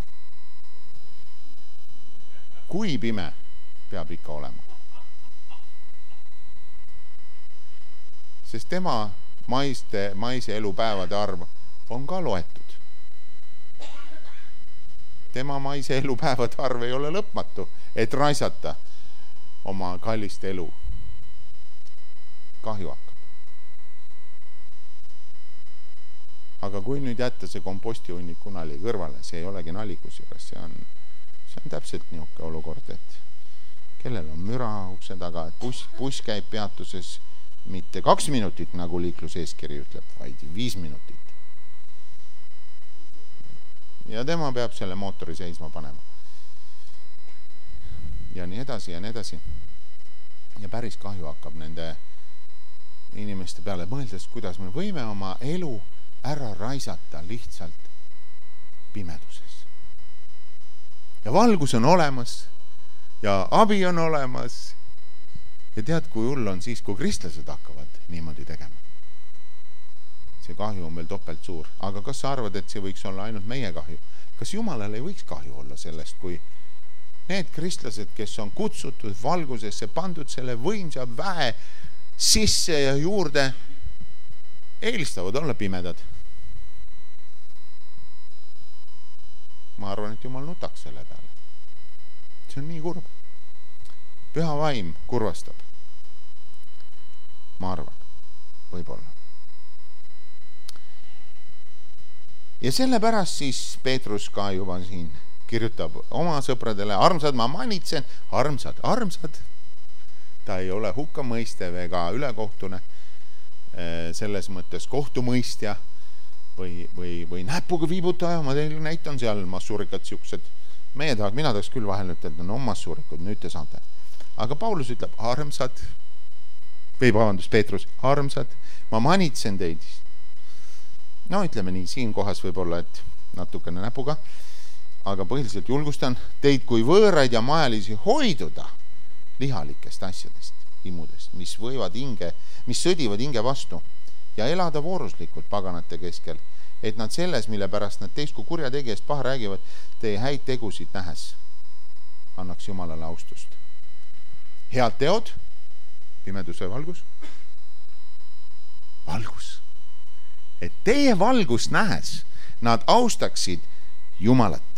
Kui pime peab ikka olema? Sest tema maise elupäevade arv on ka loetud. Tema maise elupäevade arv ei ole lõpmatu, et raisata oma kallist elu. Kahju hakkab. Aga kui nüüd jätta see kompostihunniku nali kõrvale, see ei olegi nalikus juures, see on täpselt niisugune olukord, et kellel on müra ukse taga, et buss käib peatuses mitte 2 minutit, nagu liikluseeskiri ütleb, vaid 5 minutit. Ja tema peab selle mootori seisma panema. Ja nii edasi ja nii edasi. Ja päris kahju hakkab nende inimeste peale mõeldes, kuidas me võime oma elu ära raisata lihtsalt pimeduses. Ja valgus on olemas ja abi on olemas. Ja tead, kui hull on siis, kui kristlased hakkavad niimoodi tegema. See kahju on veel topelt suur. Aga kas sa arvad, et see võiks olla ainult meie kahju? Kas Jumalal ei võiks kahju olla sellest, kui need kristlased, kes on kutsutud valgusesse, pandud selle võimsa väe sisse ja juurde, eelistavad olla pimedad. Ma arvan, et Jumal nutaks selle peale. See on nii kurb. Püha vaim kurvastab. Ma arvan, võib-olla. Ja sellepärast siis Peetrus ka juba siin kirjutab oma sõpradele, armsad, ma manitsen, armsad. Ta ei ole hukkamõistev ega ülekohtune, selles mõttes kohtumõistja või näpuga viibutaja, ma teile näitan seal massuurikat siuksed. Mina tahaks küll vahel ütelda, no massuurikud, nüüd te saate. Aga Paulus ütleb, Peetrus, armsad, ma manitsen teid. No ütleme nii, siin kohas võib-olla, et natukene näpuga, aga põhiliselt julgustan teid kui võõraid ja majalisi hoiduda lihalikest asjadest, imudest, mis sõdivad hinge vastu ja elada vooruslikult paganate keskel, et nad selles, mille pärast nad teist kui kurjategijast paha räägivad, teie häid tegusid nähes annaks Jumalale austust. Head teod, pimeduse valgus. Et teie valgust nähes nad austaksid Jumalat.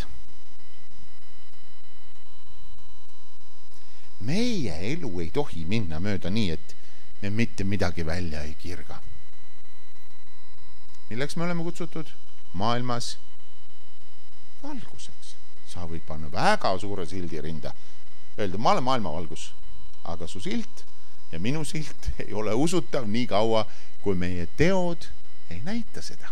Meie elu ei tohi minna mööda nii, et me mitte midagi välja ei kirga. Milleks me oleme kutsutud? Maailmas valguseks. Sa võid panna väga suure sildi rinda. Öelda, ma olen maailma valgus, aga su silt ja minu silt ei ole usutav nii kaua, kui meie teod ei näita seda.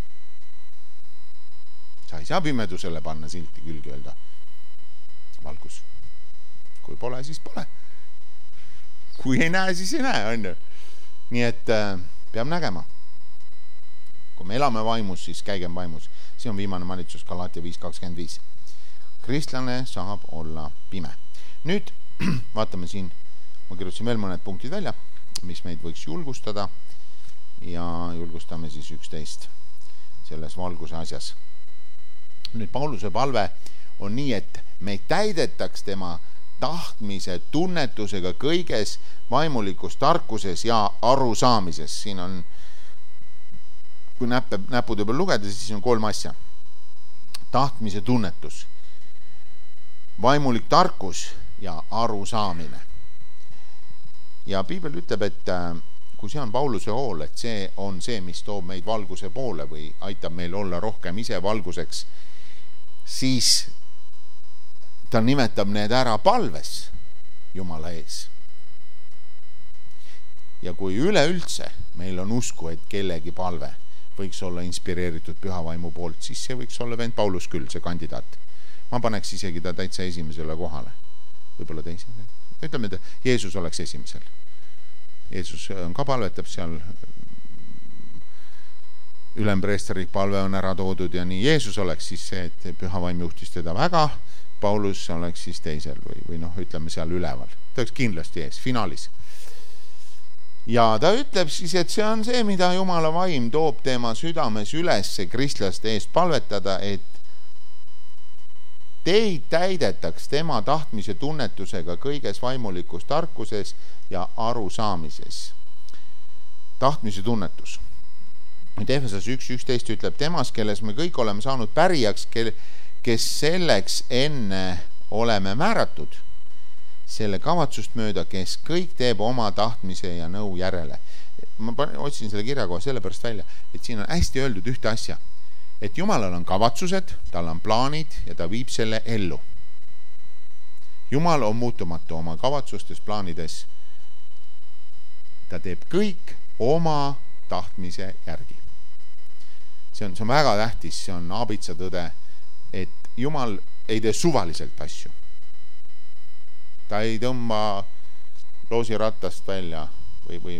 Sa ei saa pimedusele panna silti külge öelda valgus. Kui pole, siis pole. Kui ei näe, siis ei näe, on ju. Nii et peab nägema. Kui me elame vaimus, siis käigem vaimus. See on viimane manitsus Galatia 5.25. Kristlane saab olla pime. Nüüd vaatame siin, ma kirjutasin veel mõned punktid välja, mis meid võiks julgustada ja julgustame siis 11 selles valguse asjas. Nüüd Pauluse palve on nii, et me täidetaks tema tahtmise tunnetusega kõiges vaimulikus tarkuses ja arusaamises. Siin on, kui näpude peal lugeda, siis on 3 asja. Tahtmise tunnetus, vaimulik tarkus ja arusaamine. Ja Piibel ütleb, et kui see on Pauluse hool, et see on see, mis toob meid valguse poole või aitab meil olla rohkem ise valguseks, siis ta nimetab need ära palves Jumala ees. Ja kui üleüldse meil on usku, et kellegi palve võiks olla inspireeritud püha vaimu poolt, siis see võiks olla vend Paulus küll, see kandidaat. Ma paneks isegi ta täitsa esimesele kohale. Võib-olla teisele. Ütleme, et Jeesus oleks esimesel. Jeesus ka palvetab seal, ülempreesteri palve on ära toodud ja nii Jeesus oleks siis see, et püha vaim juhtis teda väga, Paulus oleks siis teisel või ütleme seal üleval. Ta oleks kindlasti ees, finaalis. Ja ta ütleb siis, et see on see, mida Jumala vaim toob tema südames ülesse kristlaste eest palvetada, et teid täidetaks tema tahtmise tunnetusega kõiges vaimulikus tarkuses ja arusaamises. Tahtmise tunnetus. Efesas 1.11 ütleb temas, kelles me kõik oleme saanud pärijaks, kes selleks enne oleme määratud, selle kavatsust mööda, kes kõik teeb oma tahtmise ja nõu järele. Ma otsin selle kirja kohe sellepärast välja, et siin on hästi öeldud ühte asja, et Jumalal on kavatsused, tal on plaanid ja ta viib selle ellu. Jumal on muutumatu oma kavatsustes, plaanides. Ta teeb kõik oma tahtmise järgi. See on väga tähtis, see on aabitsatõde, et Jumal ei tee suvaliselt asju. Ta ei tõmba loosirattast välja või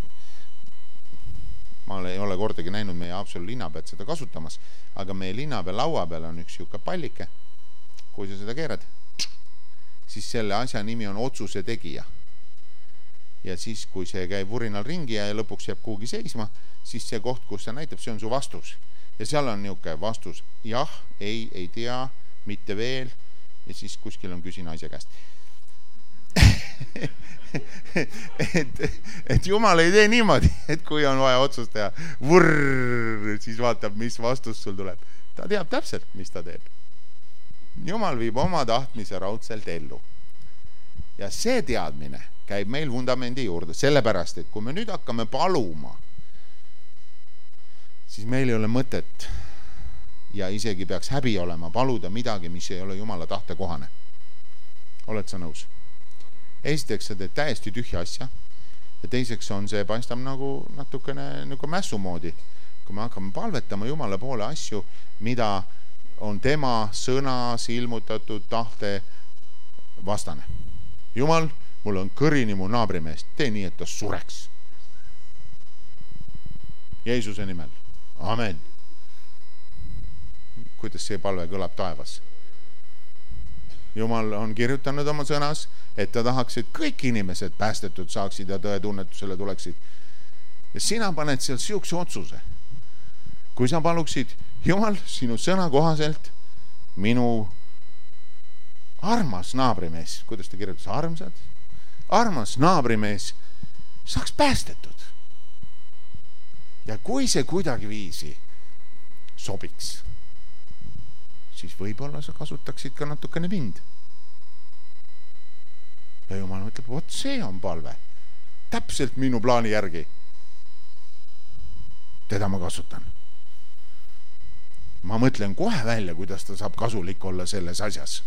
ma ei ole kordagi näinud meie Haapsalu linnapead seda kasutamas, aga meie linnapea laua peal on üks siuke pallike. Kui sa seda keerad, siis selle asja nimi on otsuse tegija. Ja siis, kui see käib vurinal ringi ja lõpuks jääb kuhugi seisma, siis see koht, kus see näitab, see on su vastus. Ja seal on niuke vastus, jah, ei tea, mitte veel, ja siis kuskil on küsi naise käest. et Jumal ei tee niimoodi, et kui on vaja otsust teha, siis vaatab, mis vastus sul tuleb. Ta teab täpselt, mis ta teeb. Jumal viib oma tahtmise raudselt ellu. Ja see teadmine käib meil vundamendi juurde, sellepärast, et kui me nüüd hakkame paluma, siis meil ei ole mõtet ja isegi peaks häbi olema paluda midagi, mis ei ole Jumala tahte kohane. Oled sa nõus? Esiteks sa teed täiesti tühja asja ja teiseks on see paistab nagu natukene nagu mässu moodi, kui me hakkame palvetama Jumala poole asju, mida on tema sõnas ilmutatud tahte vastane. Jumal, mul on kõrini mu naabrimeest, tee nii, et ta sureks. Jeesuse nimel. Amen. Kuidas see palve kõlab taevas? Jumal on kirjutanud oma sõnas, et ta tahaks, et kõik inimesed päästetud saaksid ja tõetunnetusele tuleksid. Ja sina paned seal siukse otsuse. Kui sa paluksid, Jumal, sinu sõna kohaselt minu armas naabrimees, kuidas ta kirjutas, armas naabrimees saaks päästetud. Ja kui see kuidagi viisi sobiks, siis võib-olla sa kasutaksid ka natukene mind. Ja Jumal mõtleb, vot see on palve. Täpselt minu plaani järgi. Teda ma kasutan. Ma mõtlen kohe välja, kuidas ta saab kasulik olla selles asjas.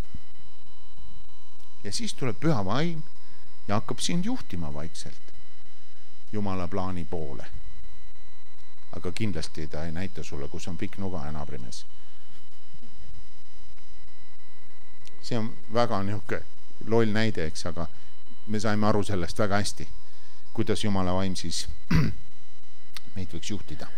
Ja siis tuleb püha vaim ja hakkab sind juhtima vaikselt Jumala plaani poole. Aga kindlasti ta ei näita sulle, kus on pikk nuga ja naabrimees. See on väga niuke loll näide, eks, aga me saime aru sellest väga hästi, kuidas Jumala vaim siis meid võiks juhtida.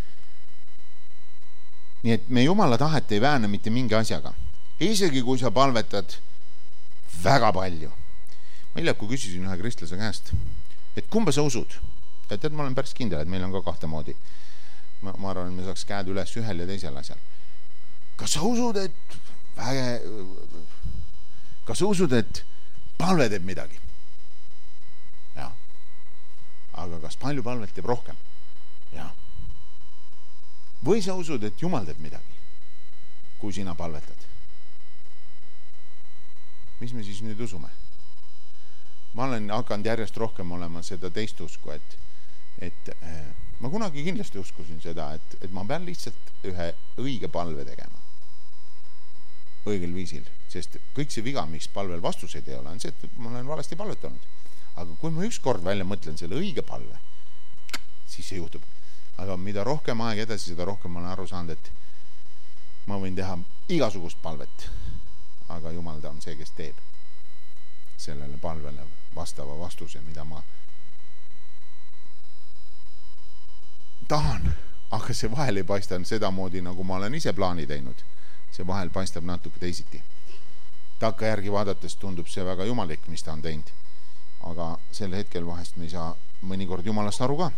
Nii et me Jumala tahet ei vääne mitte mingi asjaga. Isegi kui sa palvetad väga palju. Ma hiljaku küsisin ühe kristlase käest, et kumba sa usud? Ja tead, ma olen päris kindel, et meil on ka kahte moodi. Ma arvan, et me saaks käed üles ühel ja teisel asjal. Kas sa usud, et palve teeb midagi? Jaa. Aga kas palju palvet teeb rohkem? Jaa. Või sa usud, et Jumal teeb midagi, kui sina palvetad? Mis me siis nüüd usume? Ma olen hakanud järjest rohkem olema seda teist usku, et ma kunagi kindlasti uskusin seda, et ma pean lihtsalt ühe õige palve tegema. Õigel viisil, sest kõik see viga, mis palvel vastuseid ei ole, on see, et ma olen valesti palvetanud. Aga kui ma üks kord välja mõtlen selle õige palve, siis see juhtub. Aga mida rohkem aeg edasi, seda rohkem ma olen aru saanud, et ma võin teha igasugust palvet, aga Jumal ta on see, kes teeb sellele palvele vastava vastuse, mida ma tahan, aga see vahel ei paista seda moodi, nagu ma olen ise plaani teinud. See vahel paistab natuke teisiti. Takka järgi vaadates tundub see väga jumalik, mis ta on teinud. Aga sel hetkel vahest me ei saa mõnikord Jumalast aru ka.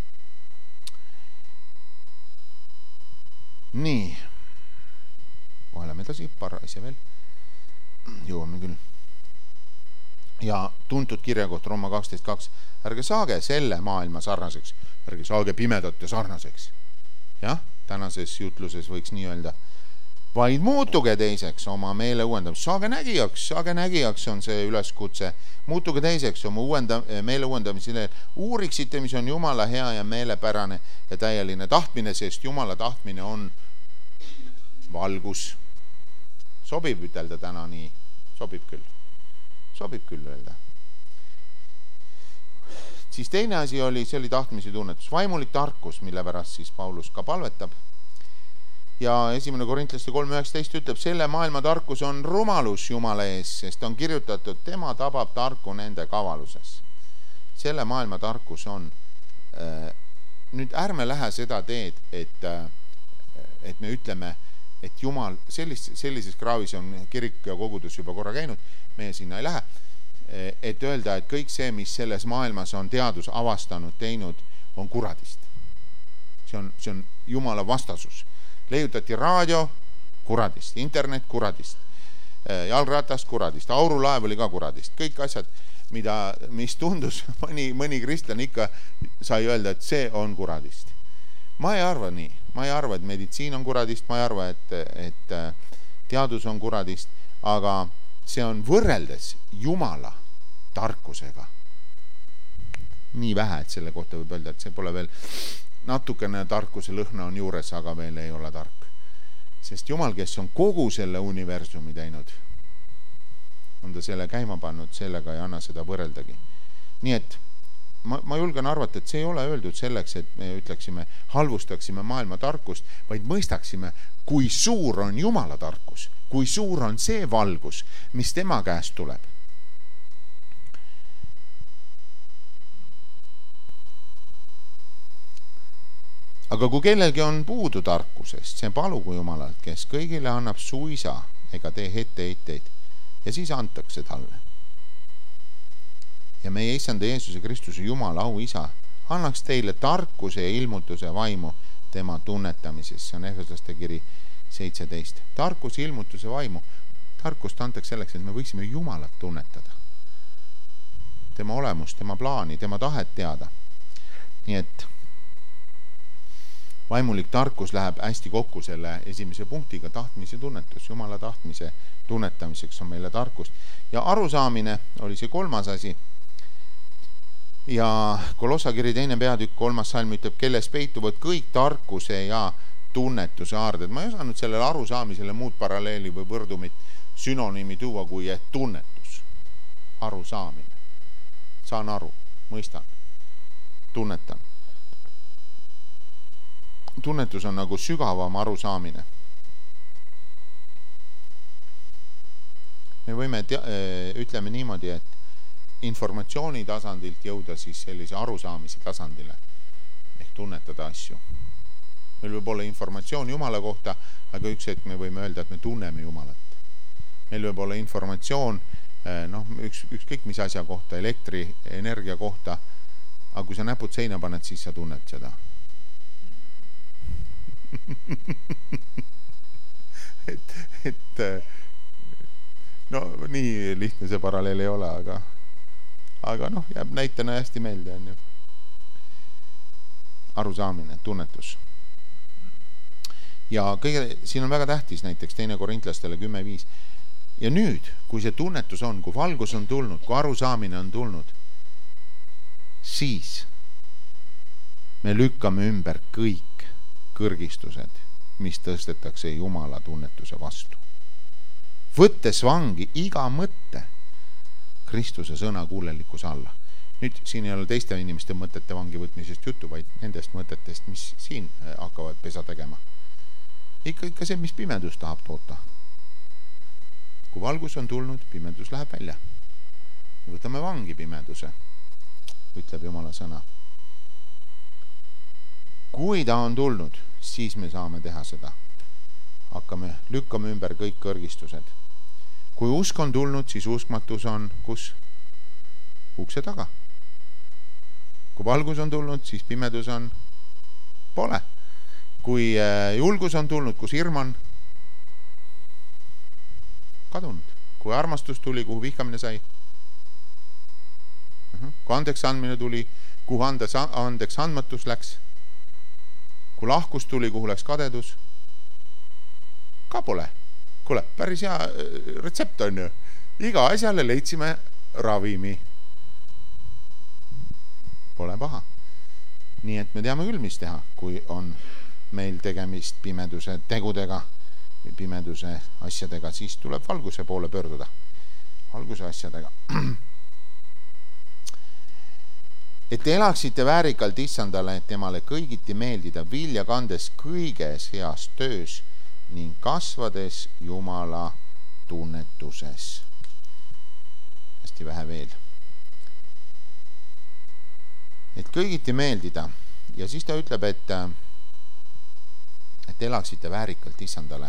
Nii. Kohe lähme edasi, paar asja veel. Jõuame küll. Ja tuntud kirjakoht Rooma 12.2. Ärge saage selle maailma sarnaseks. Ärge saage pimedat ja sarnaseks. Jah, tänases jutluses võiks nii öelda. Vaid muutuge teiseks oma meele uuendamist. Saage nägijaks on see üleskutse. Muutuge teiseks oma meele uuendamisele. Uuriksite, mis on Jumala hea ja meelepärane ja täieline tahtmine, sest Jumala tahtmine on valgus. Sobib ütelda täna nii? Sobib küll öelda. Siis teine asi oli, see oli tahtmise tunnetus. Vaimulik tarkus, mille pärast siis Paulus ka palvetab. Ja 1. Korintlaste 3.19 ütleb, selle maailma tarkus on rumalus Jumala ees, sest on kirjutatud, tema tabab tarku nende kavaluses. Selle maailma tarkus on, nüüd ärme lähe seda teed, et me ütleme, et Jumal, sellises kraavis on kirik ja kogudus juba korra käinud, meie sinna ei lähe, et öelda, et kõik see, mis selles maailmas on teadus avastanud, teinud, on kuradist. See on Jumala vastasus. Leiutati raadio, kuradist, internet, kuradist. jalgratast kuradist, aurulaev oli ka kuradist, kõik asjad, mis tundus mõni kristlane ikka sai öelda, et see on kuradist. Ma ei arva nii, ma ei arva, et meditsiin on kuradist, ma ei arva, et teadus on kuradist, aga see on võrreldes Jumala tarkusega nii vähe, et selle kohta võib öelda, et see pole veel natukene tarkuse lõhna on juures, aga veel ei ole tark. Sest Jumal, kes on kogu selle universumi teinud, on ta selle käima pannud, sellega ei anna seda võrreldagi. Nii et ma julgen arvata, et see ei ole öeldud selleks, et me ütleksime, halvustaksime maailma tarkust, vaid mõistaksime, kui suur on Jumala tarkus, kui suur on see valgus, mis tema käest tuleb. Aga kui kellelgi on puudu tarkusest, see palugu Jumalalt, kes kõigile annab suisa ega tee etteheiteid ja siis antakse talle. Ja meie Issanda Jeesuse Kristuse Jumal, au Isa, annaks teile tarkuse ja ilmutuse vaimu tema tunnetamises. See on Efeslaste kiri 17. Tarkus ja ilmutuse vaimu. Tarkust antakse selleks, et me võiksime Jumalat tunnetada. Tema olemust, tema plaani, tema tahet teada. Nii et vaimulik tarkus läheb hästi kokku selle esimese punktiga, tahtmise tunnetus. Jumala tahtmise tunnetamiseks on meile tarkust. Ja arusaamine oli see 3. asi. Ja Kolossakiri 2. peatükk 3. salm ütleb, kelles peituvad kõik tarkuse ja tunnetuse aarded. Ma ei osanud sellele arusaamisele muud paralleeli või võrdumit synonüümi tuua kui tunnetus. Arusaamine. Saan aru, mõistan, tunnetan. Tunnetus on nagu sügavam arusaamine. Me võime, ütleme niimoodi, et informatsiooni tasandilt jõuda siis sellise arusaamise tasandile ehk tunnetada asju. Meil võib olla informatsioon Jumala kohta, aga üks hetk me võime öelda, et me tunneme Jumalat. Meil võib olla informatsioon ükskõik mis asja kohta, elektrienergia kohta, aga kui sa näpud seina paned, siis sa tunned seda. No nii lihtne see paralleel ei ole, aga jääb näitena hästi meelde. On ju. Arusaamine, tunnetus. Ja siin on väga tähtis näiteks 2. Korintlastele 10.5. Ja nüüd, kui see tunnetus on, kui valgus on tulnud, kui arusaamine on tulnud, siis me lükkame ümber kõik kõrgistused, mis tõstetakse Jumala tunnetuse vastu. Võttes vangi iga mõtte Kristuse sõna kuulelikkuse alla. Nüüd siin ei ole teiste inimeste mõtete vangi võtmisest juttu, vaid nendest mõtetest, mis siin hakkavad pesa tegema. Ikka see, mis pimedus tahab toota. Kui valgus on tulnud, pimedus läheb välja. Võtame vangi pimeduse, ütleb Jumala sõna. Kui ta on tulnud, siis me saame teha seda. Lükkame ümber kõik kõrgistused. Kui usk on tulnud, siis uskmatus on kus? Ukse taga. Kui valgus on tulnud, siis pimedus on pole. Kui julgus on tulnud, kus hirm on kadunud. Kui armastus tuli, kuhu vihkamine sai. Kui andeks andmine tuli, kuhu andeks andmatus läks. Kui lahkus tuli, kuhu läks kadedus. Ka pole. Kuule, päris hea retsept on ju. Iga asjale leidsime ravimi. Pole paha. Nii et me teame küll, mis teha, kui on meil tegemist pimeduse tegudega või pimeduse asjadega, siis tuleb valguse poole pöörduda. Valguse asjadega. Et te elaksite väärikalt Issandale, et temale kõigiti meeldida, vilja kandes kõiges heas töös ning kasvades Jumala tunnetuses. Hästi vähe veel. Et kõigiti meeldida. Ja siis ta ütleb, et elaksite väärikalt Issandale.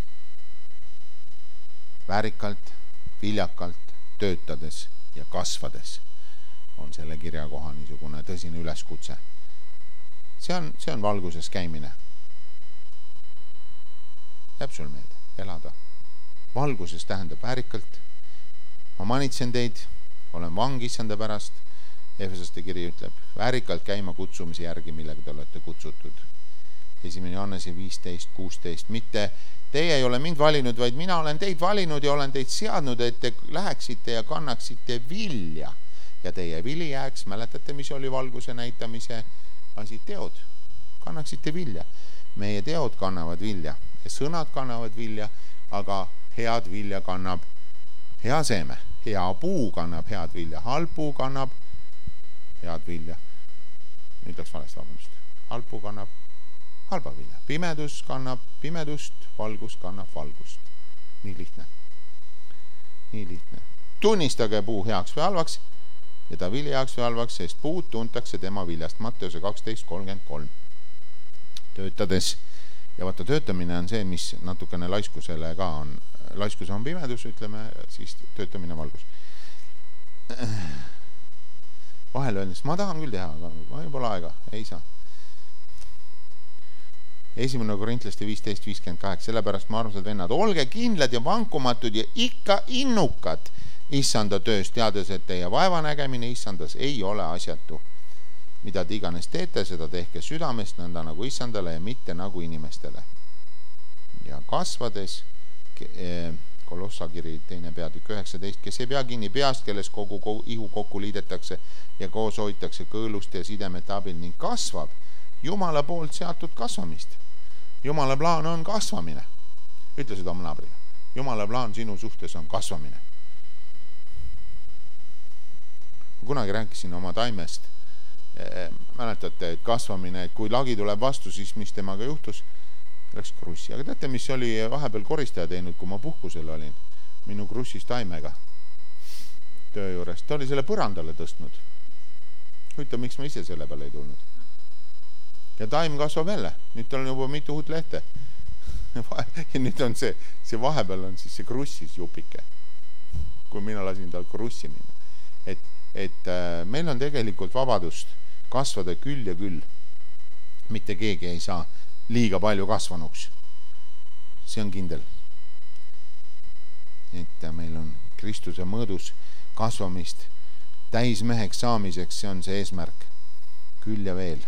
Väärikalt, viljakalt, töötades ja kasvades on selle kirja koha niisugune tõsine üleskutse. See on valguses käimine. Jääb sul meelde, elada valguses tähendab väärikalt. Ma manitsen teid, olen vang issanda pärast. Efesoste kiri ütleb väärikalt käima kutsumise järgi, millega te olete kutsutud. 1. Johannese 15:16. Mitte teie ei ole mind valinud, vaid mina olen teid valinud ja olen teid seadnud, et te läheksite ja kannaksite vilja. Ja teie vili jääks, mäletate, mis oli valguse näitamise asi, teod. Kannaksite vilja. Meie teod kannavad vilja ja sõnad kannavad vilja, aga head vilja kannab hea seeme. Hea puu kannab head vilja, halb puu kannab head vilja. Nüüd läks valesti, vabandust. Halb puu kannab halba vilja. Pimedus kannab pimedust, valgus kannab valgust. Nii lihtne. Nii lihtne. Tunnistage puu heaks või halvaks ja ta vilja heaks või halvaks, sest puud tuntakse tema viljast. Matteuse 12:33. Töötades. Ja vaata, töötamine on see, mis natukene laiskusele ka on. Laiskus on pimedus, ütleme, siis töötamine valgus. Vahel öeldes, ma tahan küll teha, aga ma ei pole aega, ei saa. 1. Korintlaste 15:58. Sellepärast, ma armsad vennad, olge kindlad ja vankumatud ja ikka innukad issanda töös, teades, et teie vaevanägemine issandas ei ole asjatu. Mida te iganes teete, seda tehke südamest, nõnda nagu issandale ja mitte nagu inimestele. Ja kasvades, Kolossakiri 2. peatükk 19, kes ei pea kinni peast, kelles kogu ihu kokku liidetakse ja koos hoitakse kõõluste ja sidemete abil ning kasvab Jumala poolt seatud kasvamist. Jumala plaan on kasvamine. Ütle seda oma naabrile. Jumala plaan sinu suhtes on kasvamine. Kunagi rääkisin oma taimest. Mäletate, et kasvamine, et kui lagi tuleb vastu, siis mis temaga juhtus? Läks krussi. Aga teate, mis oli vahepeal koristaja teinud, kui ma puhkusel olin? Minu krussis taimega töö juures. Ta oli selle põrandale tõstnud. Huvitav, miks ma ise selle peale ei tulnud? Ja taim kasvab jälle. Nüüd tal on juba mitu uut lehte. Ja nüüd on see vahepeal on siis see krussis jupike. Kui mina lasin tal krussi minna. Et meil on tegelikult vabadust kasvada küll ja küll. Mitte keegi ei saa liiga palju kasvanuks. See on kindel. Et meil on Kristuse mõõdus kasvamist täismeheks saamiseks, see on see eesmärk. Küll ja veel.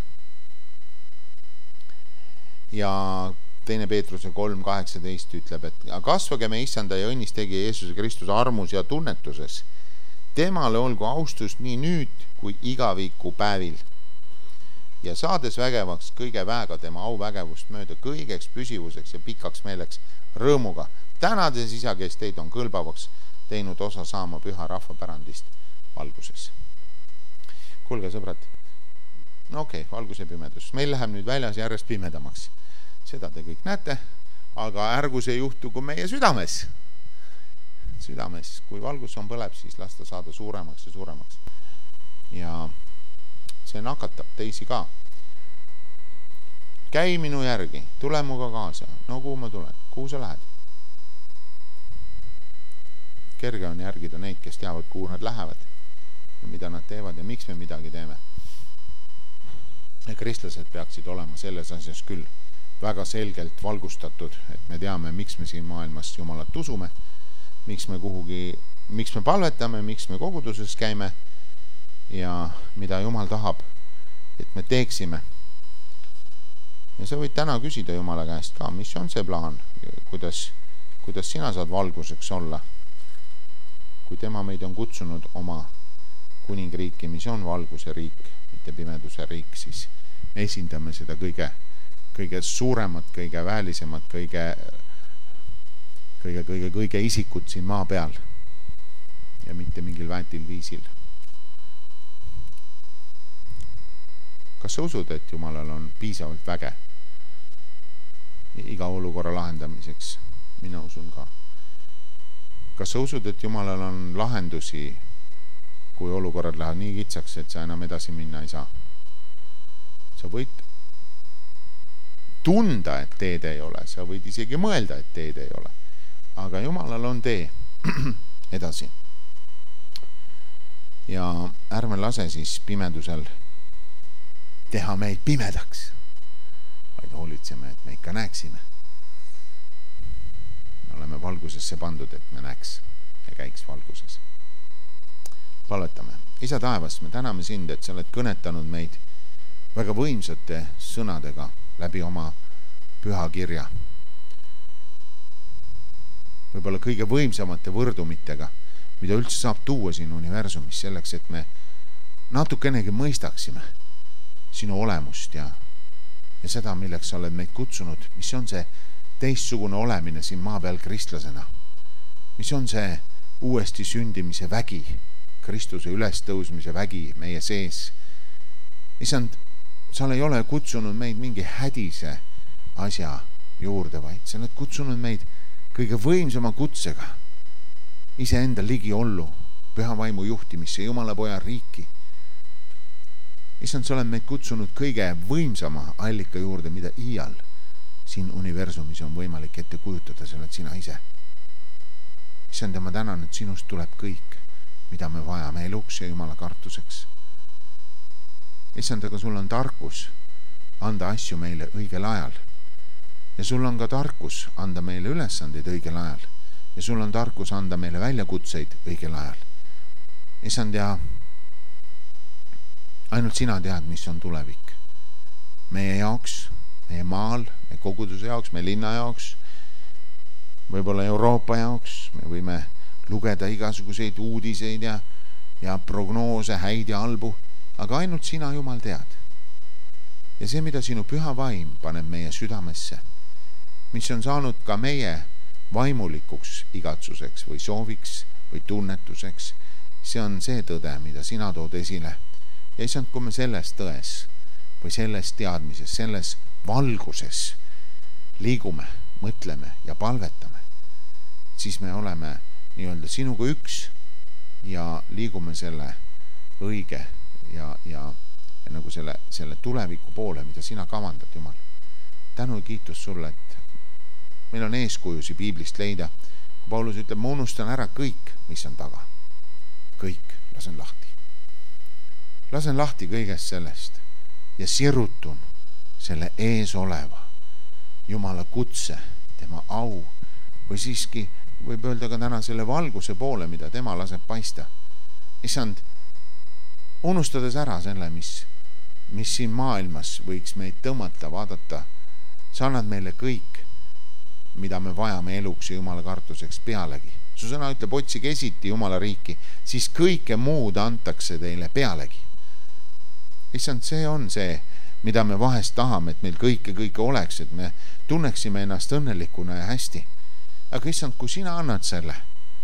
Ja 2. Peetruse 3:18 ütleb, et kasvage me issanda ja õnnistegi Jeesuse Kristuse armus ja tunnetuses. Temale olgu austus nii nüüd kui igaviku päevil. Ja saades vägevaks kõige väega tema auvägevust mööda kõigeks püsivuseks ja pikaks meeleks rõõmuga. Tänades isa, kes teid on kõlbavaks teinud osa saama püha rahvapärandist valguses. Kuulge, sõbrad. No okei, valgus ja pimedus. Meil läheb nüüd väljas järjest pimedamaks. Seda te kõik näete, aga ärgu see juhtu kui meie südames. Südames, kui valgus on põleb, siis lasta saada suuremaks ja suuremaks. Ja see nakatab teisi ka. Käi minu järgi, tule muga kaasa. No kuhu ma tulen? Kuhu sa lähed? Kerge on järgida neid, kes teavad, kuhu nad lähevad ja mida nad teevad ja miks me midagi teeme. Ja kristlased peaksid olema selles asjas küll väga selgelt valgustatud, et me teame, miks me siin maailmas Jumalat usume, miks me palvetame, miks me koguduses käime ja mida Jumal tahab, et me teeksime. Ja sa võid täna küsida Jumala käest ka, mis on see plaan, kuidas sina saad valguseks olla, kui tema meid on kutsunud oma kuningriiki, mis on valguse riik, mitte pimeduse riik, siis me esindame seda kõige suuremat, kõige väelisemat, kõige isikut siin maa peal ja mitte mingil väetil viisil. Kas sa usud, et Jumalal on piisavalt väge iga olukorra lahendamiseks? Mina usun ka. Kas sa usud, et Jumalal on lahendusi, kui olukorrad lähevad nii kitsaks, et sa enam edasi minna ei saa? Sa võid tunda, et teed ei ole, sa võid isegi mõelda, et teed ei ole, aga Jumalal on tee edasi. Ja ärme lase siis pimedusel teha meid pimedaks, vaid hoolitseme, et me ikka näeksime. oleme valgusesse pandud, et me näeks ja käiks valguses. Palvetame. Isa taevas, me täname sind, et sa oled kõnetanud meid väga võimsate sõnadega läbi oma püha kirja. Võib-olla kõige võimsamate võrdumitega, mida üldse saab tuua siin universumis selleks, et me natukenegi mõistaksime sinu olemust ja seda, milleks sa oled meid kutsunud, mis on see teistsugune olemine siin maa peal kristlasena, mis on see uuesti sündimise vägi, Kristuse ülestõusmise vägi meie sees. Isand, sa ei ole kutsunud meid mingi hädise asja juurde, vaid sa oled kutsunud meid kõige võimsama kutsega iseenda ligiollu, püha vaimu juhtimisse, Jumala poja riiki. Isand, sa oled meid kutsunud kõige võimsama allika juurde, mida iial siin universumis on võimalik ette kujutada, sa oled sina ise. Isand, ja ma tänan, et sinust tuleb kõik, mida me vajame eluks ja Jumala kartuseks. Isand, aga sul on tarkus anda asju meile õigel ajal. Ja sul on ka tarkus anda meile ülesandeid õigel ajal. Ja sul on tarkus anda meile väljakutseid õigel ajal. Isand, ja ainult sina tead, mis on tulevik. Meie jaoks, meie maal, meie koguduse jaoks, meie linna jaoks, võib-olla Euroopa jaoks, me võime lugeda igasuguseid uudiseid ja prognoose, häid ja halbu, aga ainult sina, Jumal, tead. Ja see, mida sinu püha vaim paneb meie südamesse, mis on saanud ka meie vaimulikuks igatsuseks või sooviks või tunnetuseks, see on see tõde, mida sina tood esile. Ja isand, kui me selles tões või selles teadmises, selles valguses liigume, mõtleme ja palvetame, siis me oleme nii-öelda sinuga üks ja liigume selle õige ja nagu selle tuleviku poole, mida sina kavandad, Jumal. Tänu ja kiitus sulle, et meil on eeskujusi piiblist leida. Paulus ütleb, ma unustan ära kõik, mis on taga. Kõik, lasen lahti. Lasen lahti kõigest sellest ja sirutun selle ees oleva Jumala kutse, tema au või siiski võib öelda ka täna selle valguse poole, mida tema laseb paista. Isand, unustades ära selle, mis siin maailmas võiks meid tõmmata, vaadata, sa annad meile kõik, mida me vajame eluks ja Jumala kartuseks pealegi. Su sõna ütleb, otsige esiti Jumala riiki, siis kõike muud antakse teile pealegi. Isand, see on see, mida me vahest tahame, et meil kõike oleks, et me tunneksime ennast õnnelikuna ja hästi. Aga issand, kui sina annad selle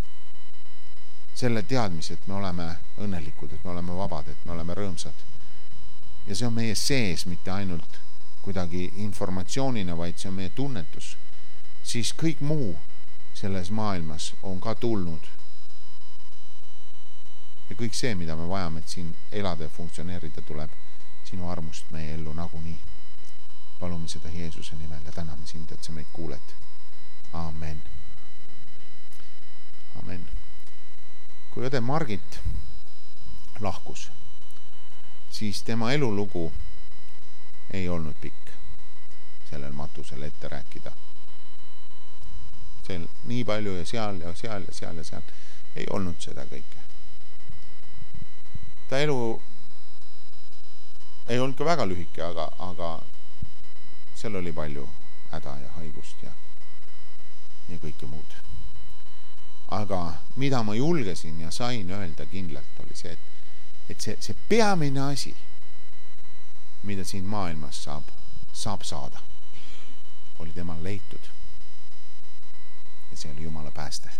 teadmise, et me oleme õnnelikud, et me oleme vabad, et me oleme rõõmsad. Ja see on meie sees, mitte ainult kuidagi informatsioonina, vaid see on meie tunnetus. Siis kõik muu selles maailmas on ka tulnud. Ja kõik see, mida me vajame, et siin elada ja funktsioneerida, tuleb sinu armust meie ellu nagunii. Palume seda Jeesuse nimel ja täname sind, et sa meid kuuled. Amen. Amen. Kui õde Margit lahkus, siis tema elulugu ei olnud pikk sellel matusel ette rääkida. Seal nii palju ja seal ja seal ja seal ja seal ei olnud seda kõike. Ta elu ei olnud ka väga lühike, aga seal oli palju häda ja haigust ja kõike muud. Aga mida ma julgesin ja sain öelda kindlalt oli see, et see peamine asi, mida siin maailmas saab saada, oli temal leitud. Ja see oli Jumala pääste.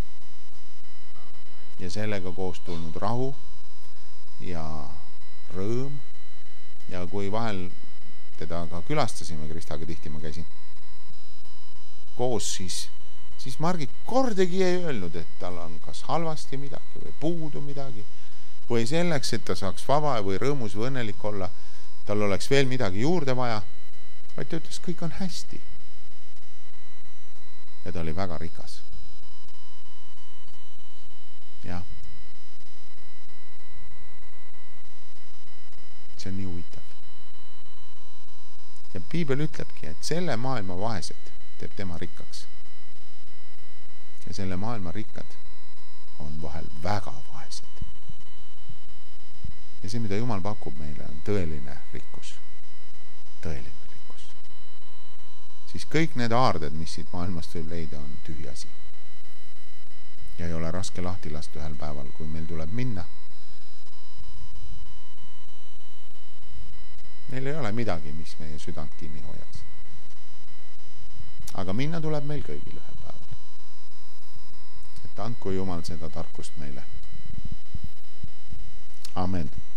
Ja sellega koos tulnud rahu ja rõõm. Ja kui vahel teda ka külastasime, Kristaga tihti ma käisin koos, siis Margit kordagi ei öelnud, et tal on kas halvasti midagi või puudu midagi või selleks, et ta saaks vaba või rõõmus või õnnelik olla, tal oleks veel midagi juurde vaja, vaid ta ütles, kõik on hästi. Ja ta oli väga rikas. Ja. See on nii huvitav. Ja Piibel ütlebki, et selle maailma vaesed teeb tema rikkaks. ja selle maailma rikkad on vahel väga vaesed. Ja see, mida Jumal pakub meile, on tõeline rikkus. Tõeline rikkus. Siis kõik need aarded, mis siit maailmast võib leida, on tühjasi. Ja ei ole raske lahti lasta ühel päeval, kui meil tuleb minna. Meil ei ole midagi, mis meie südant kinni hoiaks. Aga minna tuleb meil kõigil ühel päeval. Et andku Jumal seda tarkust meile. Amen.